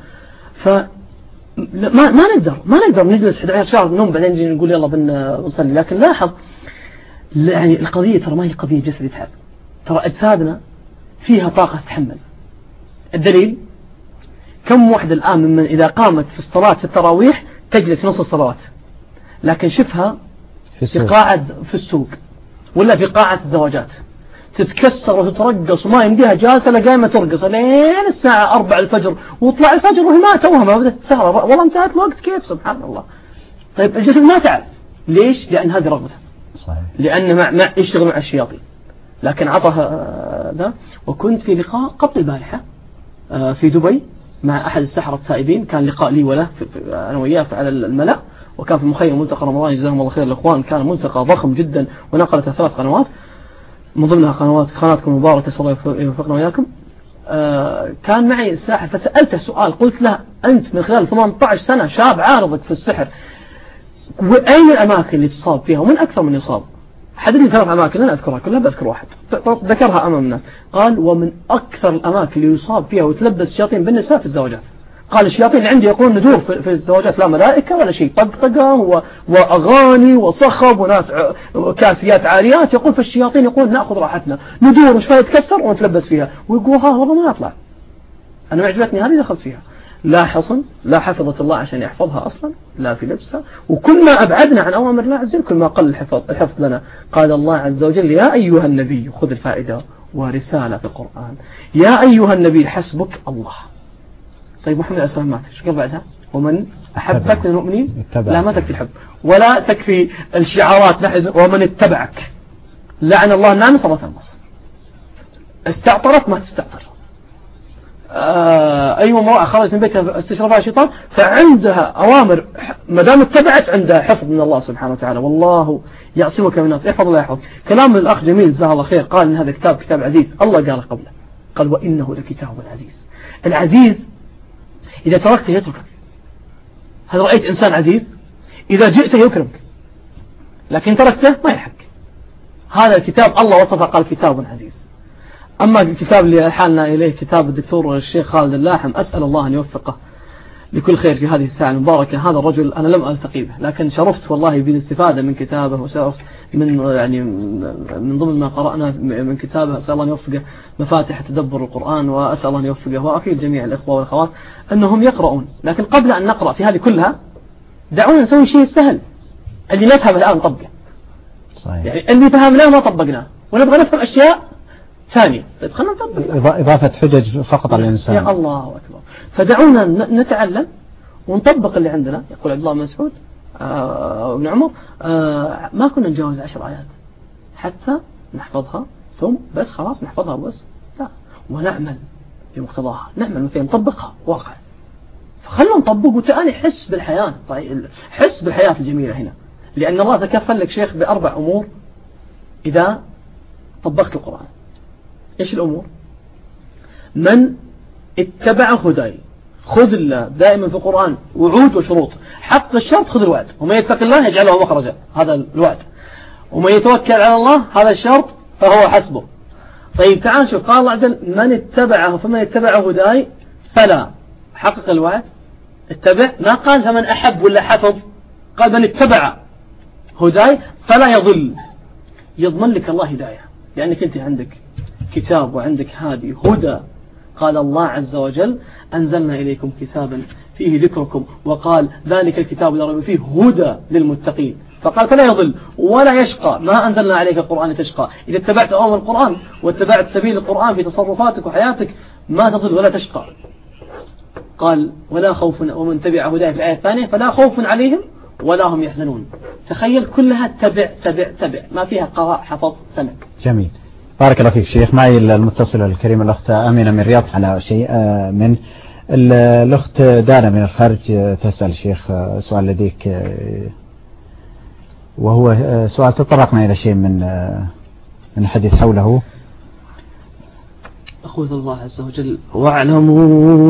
ما نقدر نجلس 11 شهر نوم بعدين نجي نقول يلا بنصلي. لكن لاحظ يعني القضية ترى ما هي قضية جسد يتعب، ترى أجسادنا فيها طاقة تتحمل. الدليل كم واحد الآن من إذا قامت في الصلاة في التراويح تجلس نص الصلوات، لكن شفها في قاعة في السوق ولا في قاعة الزواجات تتكسر وتترقص وما يمديها جالسة لقايمة ترقص لين الساعة 4 الفجر، وطلع الفجر وهي ما توها ما بدأت السهرة، والله انتهت الوقت كيف سبحان الله. طيب الجسد ما تعب ليش؟ لأن هذه رغبته، صحيح. لأن ما يشتغل مع الشياطين. لكن عطها ذا. وكنت في لقاء قبل البارحة في دبي مع أحد السحرة التائبين، كان لقاء لي وله أنا وياه على الملأ، وكان في مخيم ملتقى رمضان جزاهم الله خير الإخوان، كان ملتقى ضخم جدا ونقلت 3 قنوات من ضمنها قناتكم المباركة صلى الله يوفقنا وياكم. كان معي الساحر فسألته سؤال، قلت له أنت من خلال 18 سنة شاب عارضك في السحر، وأين الأماكن اللي تصاب فيها ومن أكثر من يصاب؟ حدد لي 3 أماكن، لا أذكرها كلها بذكر واحد ذكرها أمام الناس. قال ومن أكثر الأماكن اللي يصاب فيها وتلبس الشياطين بالنساء في الزواجات. قال الشياطين اللي عندي يقولون ندور في الزواجات، لا ملائكة ولا شيء، طقطقة وأغاني وصخب وناس كاسيات عاريات، يقول في الشياطين يقول نأخذ راحتنا ندور وشوية يتكسر ونتلبس فيها، ويقول ها والله ما يطلع. أنا عجبتني هذه دخلت فيها، لا حصن لا حفظة الله عشان يحفظها أصلا لا في لبسها، وكل ما أبعدنا عن أوامر الله عز وجل كل ما قل الحفظ لنا. قال الله عز وجل يا أيها النبي، خذ الفائدة ورسالة في القرآن، يا أيها النبي حسبك الله. طيب محمد عليه السلام مات، ايش قال بعدها؟ ومن أحبك من المؤمنين، لا ما تكفي الحب ولا تكفي الشعارات نحن ومن اتبعك لعن الله النامس وما تنقص، استعطرت ما تستعطر. أيوة امرأة خرجت من بيتها استشرفها الشيطان فعندها أوامر، ما دام اتبعت عندها حفظ من الله سبحانه وتعالى، والله يعصمك من الناس، يحفظ الله يحفظ. كلام الأخ جميل جزاه الله خير، قال إن هذا كتاب عزيز، الله قال قبله، قال وإنه لكتاب عزيز. العزيز إذا تركته يتركك، هل رأيت إنسان عزيز؟ إذا جئته يكرمك، لكن تركته ما يلحق. هذا الكتاب الله وصفه قال كتاب عزيز. أما الكتاب اللي ألحالنا إليه كتاب الدكتور الشيخ خالد اللاحم، أسأل الله أن يوفقه لكل خير في هذه الساعة المباركة. هذا الرجل أنا لم ألتقي به، لكن شرفت والله بالاستفادة من كتابه، وشرفت من ضمن ما قرأنا من كتابه. أسأل الله أن يوفقه مفاتيح تدبر القرآن، وأسأل الله أن يوفقه وأفيد جميع الإخوة والأخوات أنهم يقرؤون. لكن قبل أن نقرأ في هذه كلها دعونا نسوي شيء سهل، اللي نفهم الآن نطبقه. صحيح. يعني اللي فهمناه ما طبقناه، ونبغى نفهم أشياء ثانية. طيب خلنا نطبق. إضافة حجج فقط على الإنسان. يا الله أكبر. فدعونا نتعلم ونطبق اللي عندنا. يقول عبد الله بن مسعود ابن عمر ما كنا نجاوز 10 آيات حتى نحفظها ثم بس خلاص نحفظها بس، لا، ونعمل بمقتضاها، نعمل مثلا نطبقها واقع. فخلنا نطبق وتعالي حس بالحياة. طيب حس بالحياة الجميلة هنا، لأن الله تكفل لك شيخ ب4 أمور إذا طبقت القرآن. إيش الأمور؟ من اتبع هداي، خذ الله دائما في القرآن وعود وشروط. حق الشرط خذ الوعد، ومن يتق الله يجعله مخرجا، هذا الوعد. ومن يتوكل على الله هذا الشرط فهو حسبه. طيب تعال شوف، قال الله عز وجل من اتبعه فمن اتبع هداي فلا، حقق الوعد، اتبع، ما قال فمن أحب ولا حفظ، قال من اتبع هداي فلا يضل. يضمن لك الله هداية لأنك أنت عندك كتاب وعندك هادي هدى. قال الله عز وجل أنزلنا إليكم كتابا فيه ذكركم، وقال ذلك الكتاب لا ريب فيه هدى للمتقين، فقال فلا يضل ولا يشقى. ما أنزلنا عليك القرآن تشقى، إذا اتبعت أمر القرآن واتبعت سبيل القرآن في تصرفاتك وحياتك ما تضل ولا تشقى. قال ولا خوف، ومن تبع هداه في الآية الثانية فلا خوف عليهم ولا هم يحزنون. تخيل كلها تبع تبع تبع، ما فيها قراء حفظ سمع. جميل، بارك الله فيك شيخ. معي المتصلة الكريمة الأخت آمنة من الرياض على شيء من الأخت دانا من الخارج تسأل شيخ سؤال لديك، وهو سؤال تطرقنا إلى شيء من الحديث حوله. أخوذ الله عز وجل واعلموا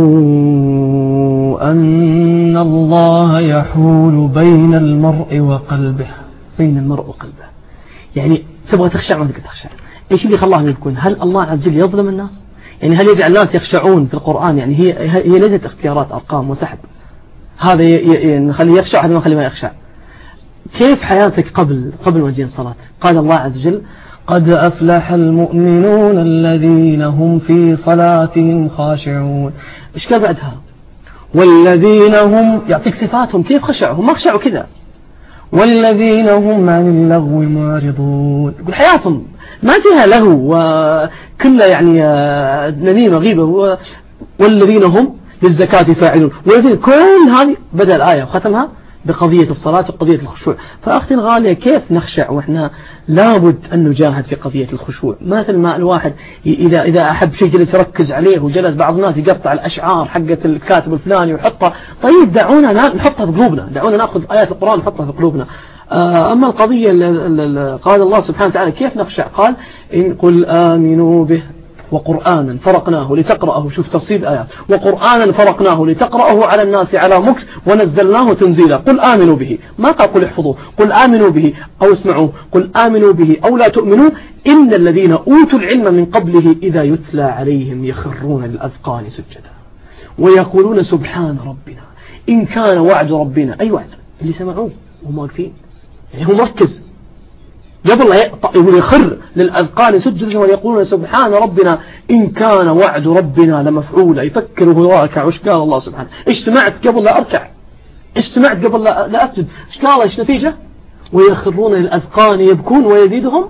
أن الله يحول بين المرء وقلبه، بين المرء وقلبه. يعني تبغى تخشع ما تقدر تخشع. إيش اللي خلاهم يبكون؟ هل الله عز وجل يظلم الناس؟ يعني هل يجعل الناس يخشعون في القرآن؟ يعني هي ليست اختيارات أرقام وسحب، هذا نخليه يخشع هذا ما نخليه ما يخشع. كيف حياتك قبل ما تجي الصلاة؟ قال الله عز وجل قد أفلح المؤمنون الذين هم في صلاتهم خاشعون. إيش قال بعدها؟ والذين هم، يعطيك صفاتهم كيف خشعوا، هم ما خشعوا كذا. والذين هم عن اللغو معرضون، يقول حياتهم ما فيها لهو وكلها يعني نميمة غيبة. والذين هم للزكاة فاعلون، والذين، كل هذه بدأ الآية وختمها بقضية الصلاة وقضية الخشوع. فأختي الغالية كيف نخشع وإحنا لابد أن نجاهد في قضية الخشوع؟ مثل ما الواحد إذا أحب شيء جلس يركز عليه، وجلس بعض الناس يقطع الأشعار حقة الكاتب الفلاني ويحطها. طيب دعونا نحطها في قلوبنا، دعونا نأخذ آيات القرآن ونحطها في قلوبنا. أما القضية قال الله سبحانه وتعالى كيف نخشع؟ قال إن قل آمنوا به وقرآنا فرقناه لتقرأه، شوف تفصيل آيات، وقرآنا فرقناه لتقرأه على الناس على مكث ونزلناه تنزيلا. قل آمنوا به، ما قال قل احفظوه، قل آمنوا به أو اسمعوه، قل آمنوا به أو لا تؤمنوا إن الذين أوتوا العلم من قبله إذا يتلى عليهم يخرون للأذقان سجدا ويقولون سبحان ربنا إن كان وعد ربنا. أي وعد؟ اللي سمعوه وهم واقفين، يعني هو مركز قبل لا يقول يخر للأذقان سجدا ويقولون سبحان ربنا إن كان وعد ربنا لمفعولا. يفكر وهو راكع وش قال الله سبحانه؟ ايش سمعت قبل لا أركع؟ ايش سمعت قبل لا أسجد؟ ايش قال؟ ايش نتيجة؟ ويخرون للأذقان يبكون ويزيدهم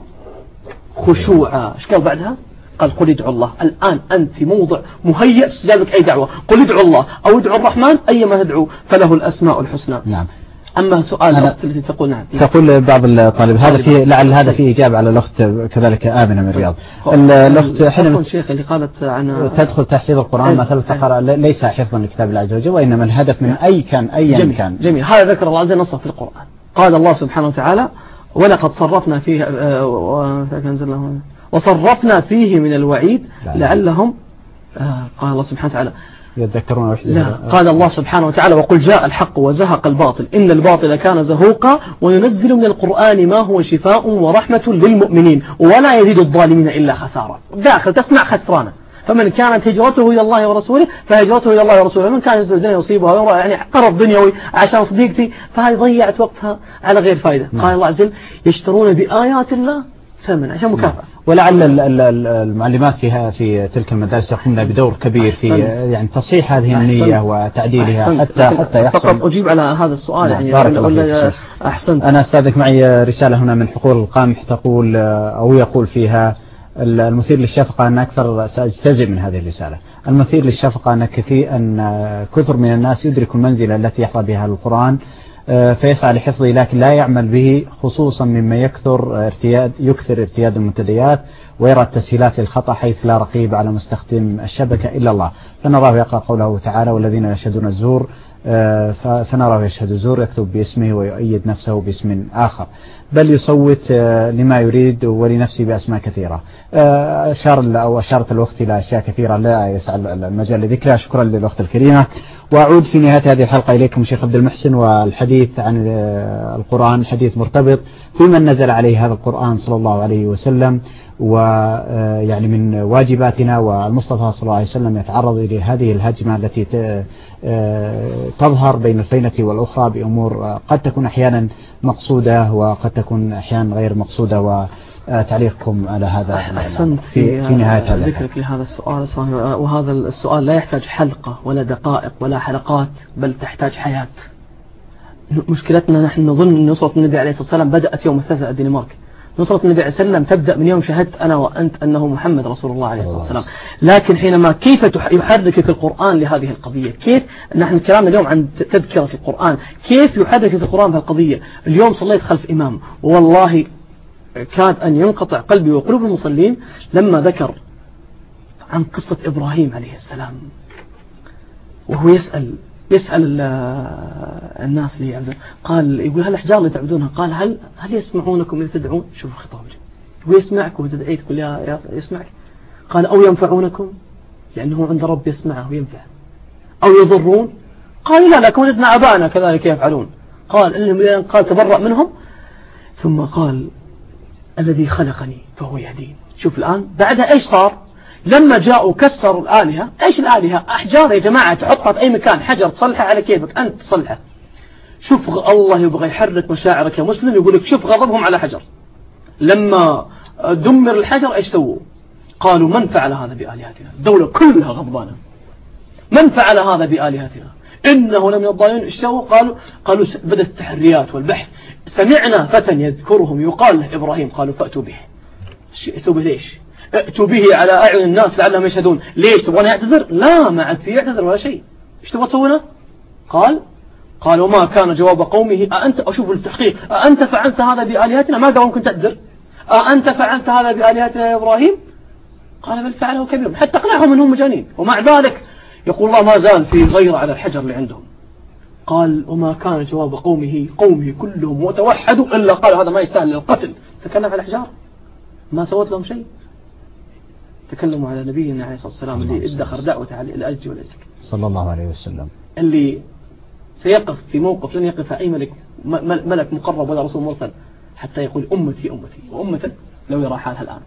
خشوعا. ايش قال بعدها؟ قال قل ادعوا الله. الآن أنت موضع مهيئ استجابة أي دعوة، قل ادعوا الله أو ادعوا الرحمن أيما تدعو فله الأسماء الحسنى. نعم. أما سؤال التي تقول نعم، تقول بعض الطالب هذا في لعل هذا فيه إجابة على الأخت كذلك آمنة من الرياض. الأخت حينما الشيخ اللي قالت عن تدخل تحفيظ القرآن مثلا تقرأ ليس حفظا لكتاب الله عز وجل، وإنما الهدف من أي كان. جميل. هذا ذكر الله عز وجل نصه في القرآن. قال الله سبحانه وتعالى ولقد صرفنا فيه وصرفنا فيه من الوعيد لعلهم قال الله سبحانه وتعالى يتذكرون. لا، قال الله سبحانه وتعالى وقل جاء الحق وزهق الباطل إن الباطل كان زهوقا وننزل من القرآن ما هو شفاء ورحمة للمؤمنين ولا يزيد الظالمين إلا خسارة. داخل تسمع خسرانة. فمن كانت هجرته إلى الله ورسوله فهجرته إلى الله ورسوله، من كان يزيد الدنيا يصيبها يعني قرض دنيوي عشان صديقتي فهي ضيعت وقتها على غير فائدة. قال الله عز وجل يشترون بآيات الله ثمن عشان مكافأة. ولعل المعلمات في تلك المدارس يقومن بدور كبير في يعني تصحيح هذه النية وتعديلها حتى يحصل. فقط أجيب على هذا السؤال يعني بارك الله فيك. أحسنت. أنا أستاذك معي رسالة هنا من حقول القامح تقول أو يقول فيها المثير للشفقة أن أكثر سأجتزئ من هذه الرسالة. المثير للشفقة أن كثر من الناس يدرك المنزلة التي يحظى بها القرآن فيسعى لحفظه لكن لا يعمل به، خصوصا مما يكثر ارتياد المنتديات ويرى التسهيلات للخطأ حيث لا رقيب على مستخدم الشبكة إلا الله. فنراه يقرأ قوله تعالى والذين يشهدون الزور فنراه يشهد زور، يكتب باسمه ويؤيد نفسه باسم آخر، بل يصوت لما يريد ولنفسه بأسماء كثيرة. أشارت الوقت إلى أشياء كثيرة لا يسع المجال لذكرها. شكرا للأخت الكريمة. وأعود في نهاية هذه الحلقة إليكم شيخ عبد المحسن، والحديث عن القرآن الحديث مرتبط بمن نزل عليه هذا القرآن صلى الله عليه وسلم، ويعني من واجباتنا، والمصطفى صلى الله عليه وسلم يتعرض إلى هذه الهجمة التي تظهر بين الفينة والأخرى بأمور قد تكون أحيانا مقصودة وقد تكون أحيانا غير مقصودة. وتعليقكم على هذا أحسنت في نهاية هذا ذكرك لهذا السؤال، وهذا السؤال لا يحتاج حلقة ولا دقائق ولا حلقات، بل تحتاج حياة. مشكلتنا نحن نظن أن نصرة النبي عليه الصلاة والسلام بدأت يوم استهزأ الدنمارك. نصرة النبي عليه الصلاة والسلام تبدأ من يوم شهدت أنا وأنت أنه محمد رسول الله عليه الصلاة والسلام. لكن حينما كيف يحركك القرآن لهذه القضية؟ كيف نحن كلامنا اليوم عن تذكرة القرآن، كيف يحركك القرآن في القضية؟ اليوم صليت خلف إمام والله كاد أن ينقطع قلبي وقلوب المصلين لما ذكر عن قصة إبراهيم عليه السلام، وهو يسأل الناس اللي يعبدون، قال يقول هل الأحجار اللي تعبدونها، قال هل يسمعونكم إذا تدعون؟ شوف الخطاب، هو يسمعك وتدعي تقول يا يسمعك؟ قال أو ينفعونكم، يعني هو عند رب يسمعه وينفع، أو يضرون؟ قال لا لكم وجدنا أبانا كذلك يفعلون. قال تبرأ منهم، ثم قال الذي خلقني فهو يهدين. شوف الآن بعدها إيش صار؟ لما جاءوا كسروا الآلهة. إيش الآلهة؟ أحجار يا جماعة تحطها في أي مكان، حجر تصلحه على كيفك أنت تصلحه. شوف الله يبغى يحرك مشاعرك يا مسلم، يقول لك شوف غضبهم على حجر. لما دمر الحجر إيش سووا؟ قالوا من فعل هذا بآلهتنا؟ الدولة كلها غضبانة، من فعل هذا بآلهتنا؟ إنه لم الضالين. إيش سووا؟ قالوا بدأت التحريات والبحث. سمعنا فتى يذكرهم يقال له إبراهيم، قالوا فأتوا به. ائتوا به ليش؟ ائتوا به على أعين الناس لعلهم يشهدون. ليش تبغون يعتذر؟ لا ما عاد في يعتذر ولا شيء. ايش تبغى تسوونه؟ قال وما كان جواب قومه أأنت، أشوف التحقيق، أأنت فعلت هذا بآلهتنا؟ ما قالوا ممكن تعتذر، أأنت فعلت هذا بآلهتنا يا إبراهيم؟ قال بل فعله كبير، حتى اقنعهم أنهم مجانين، ومع ذلك يقول الله ما زال في غيرة على الحجر اللي عندهم. قال وما كان جواب قومه كلهم وتوحدوا إلا قال هذا ما يستاهل القتل. تكلم على الأحجار ما سوت لهم شيء، تكلموا على نبينا عليه الصلاة والسلام اللي ادخر دعوته على الأجر والأجر صلى الله عليه وسلم، اللي سيقف في موقف لن يقف أي ملك مقرب ولا رسول مرسل حتى يقول أمتي وأمتك لو يرى حالها الآن.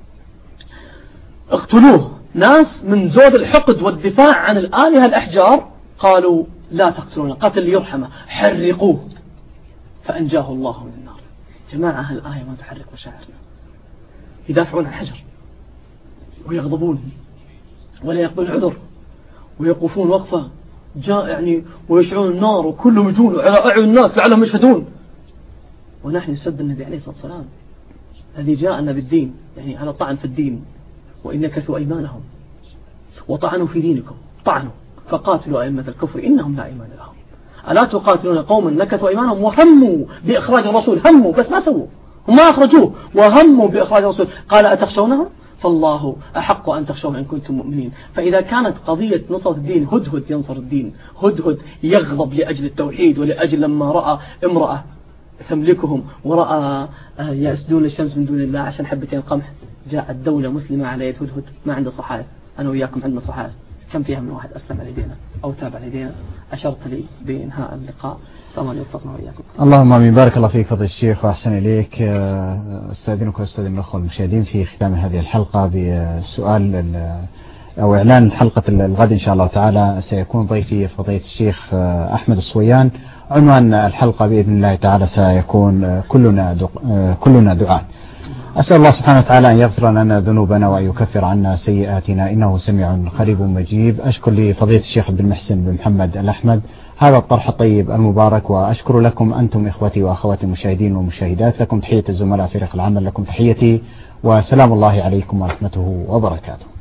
اقتلوه. ناس من زود الحقد والدفاع عن الآلهة الأحجار قالوا لا تقتلون، قتل يرحمه، حرقوه فأنجاه الله من النار. جماعة هالآية ما تحرك مشاعرنا، يدافعون عن الحجر ويغضبون ولا يقبل عذر ويقفون وقفة يعني ويشعرون النار وكلهم يجون على أعين الناس لعلهم يشهدون، ونحن نسب النبي عليه الصلاة والسلام الذي جاءنا بالدين، يعني على طعن في الدين. وإن نكثوا أيمانهم وطعنوا في دينكم طعنوا فقاتلوا أئمة الكفر إنهم لا إيمان لهم. ألا تقاتلون قوما نكثوا أيمانهم وهموا بإخراج الرسول، هموا بس ما سووا، هم ما أخرجوه وهموا بإخراج الرسول. قال أتخشونهم؟ فالله أحق أن تخشوه إن كنتم مؤمنين. فإذا كانت قضية نصرة الدين هدهد ينصر الدين، هدهد يغضب لأجل التوحيد ولأجل لما رأى امرأة تملكهم ورأى يسجدون الشمس من دون الله عشان حبتين قمح، جاءت دولة مسلمة على يد هدهد ما عنده صحائف. أنا وياكم عندنا صحائف، كم فيها من واحد أسلم على يدينا أو تاب على يدينا؟ أشرت لي بإنهاء اللقاء. الله يوفقنا وإياكم. اللهم آمين. بارك الله فيك فضيلة الشيخ وأحسن إليك. أستاذنك وأستاذن الأخوة المشاهدين في ختام هذه الحلقة بسؤال أو إعلان حلقة الغد إن شاء الله تعالى. سيكون ضيفي فضيلة الشيخ أحمد الصويان. عنوان الحلقة بإذن الله تعالى سيكون كلنا دعاء. أسأل الله سبحانه وتعالى أن يغفر لنا ذنوبنا وأن يكفر عنا سيئاتنا إنه سميع قريب مجيب. أشكر لفضيلة الشيخ عبد المحسن بن محمد الأحمد هذا الطرح الطيب المبارك، وأشكر لكم أنتم إخوتي وأخواتي المشاهدين والمشاهدات. لكم تحية الزملاء فريق العمل، لكم تحيتي وسلام الله عليكم ورحمته وبركاته.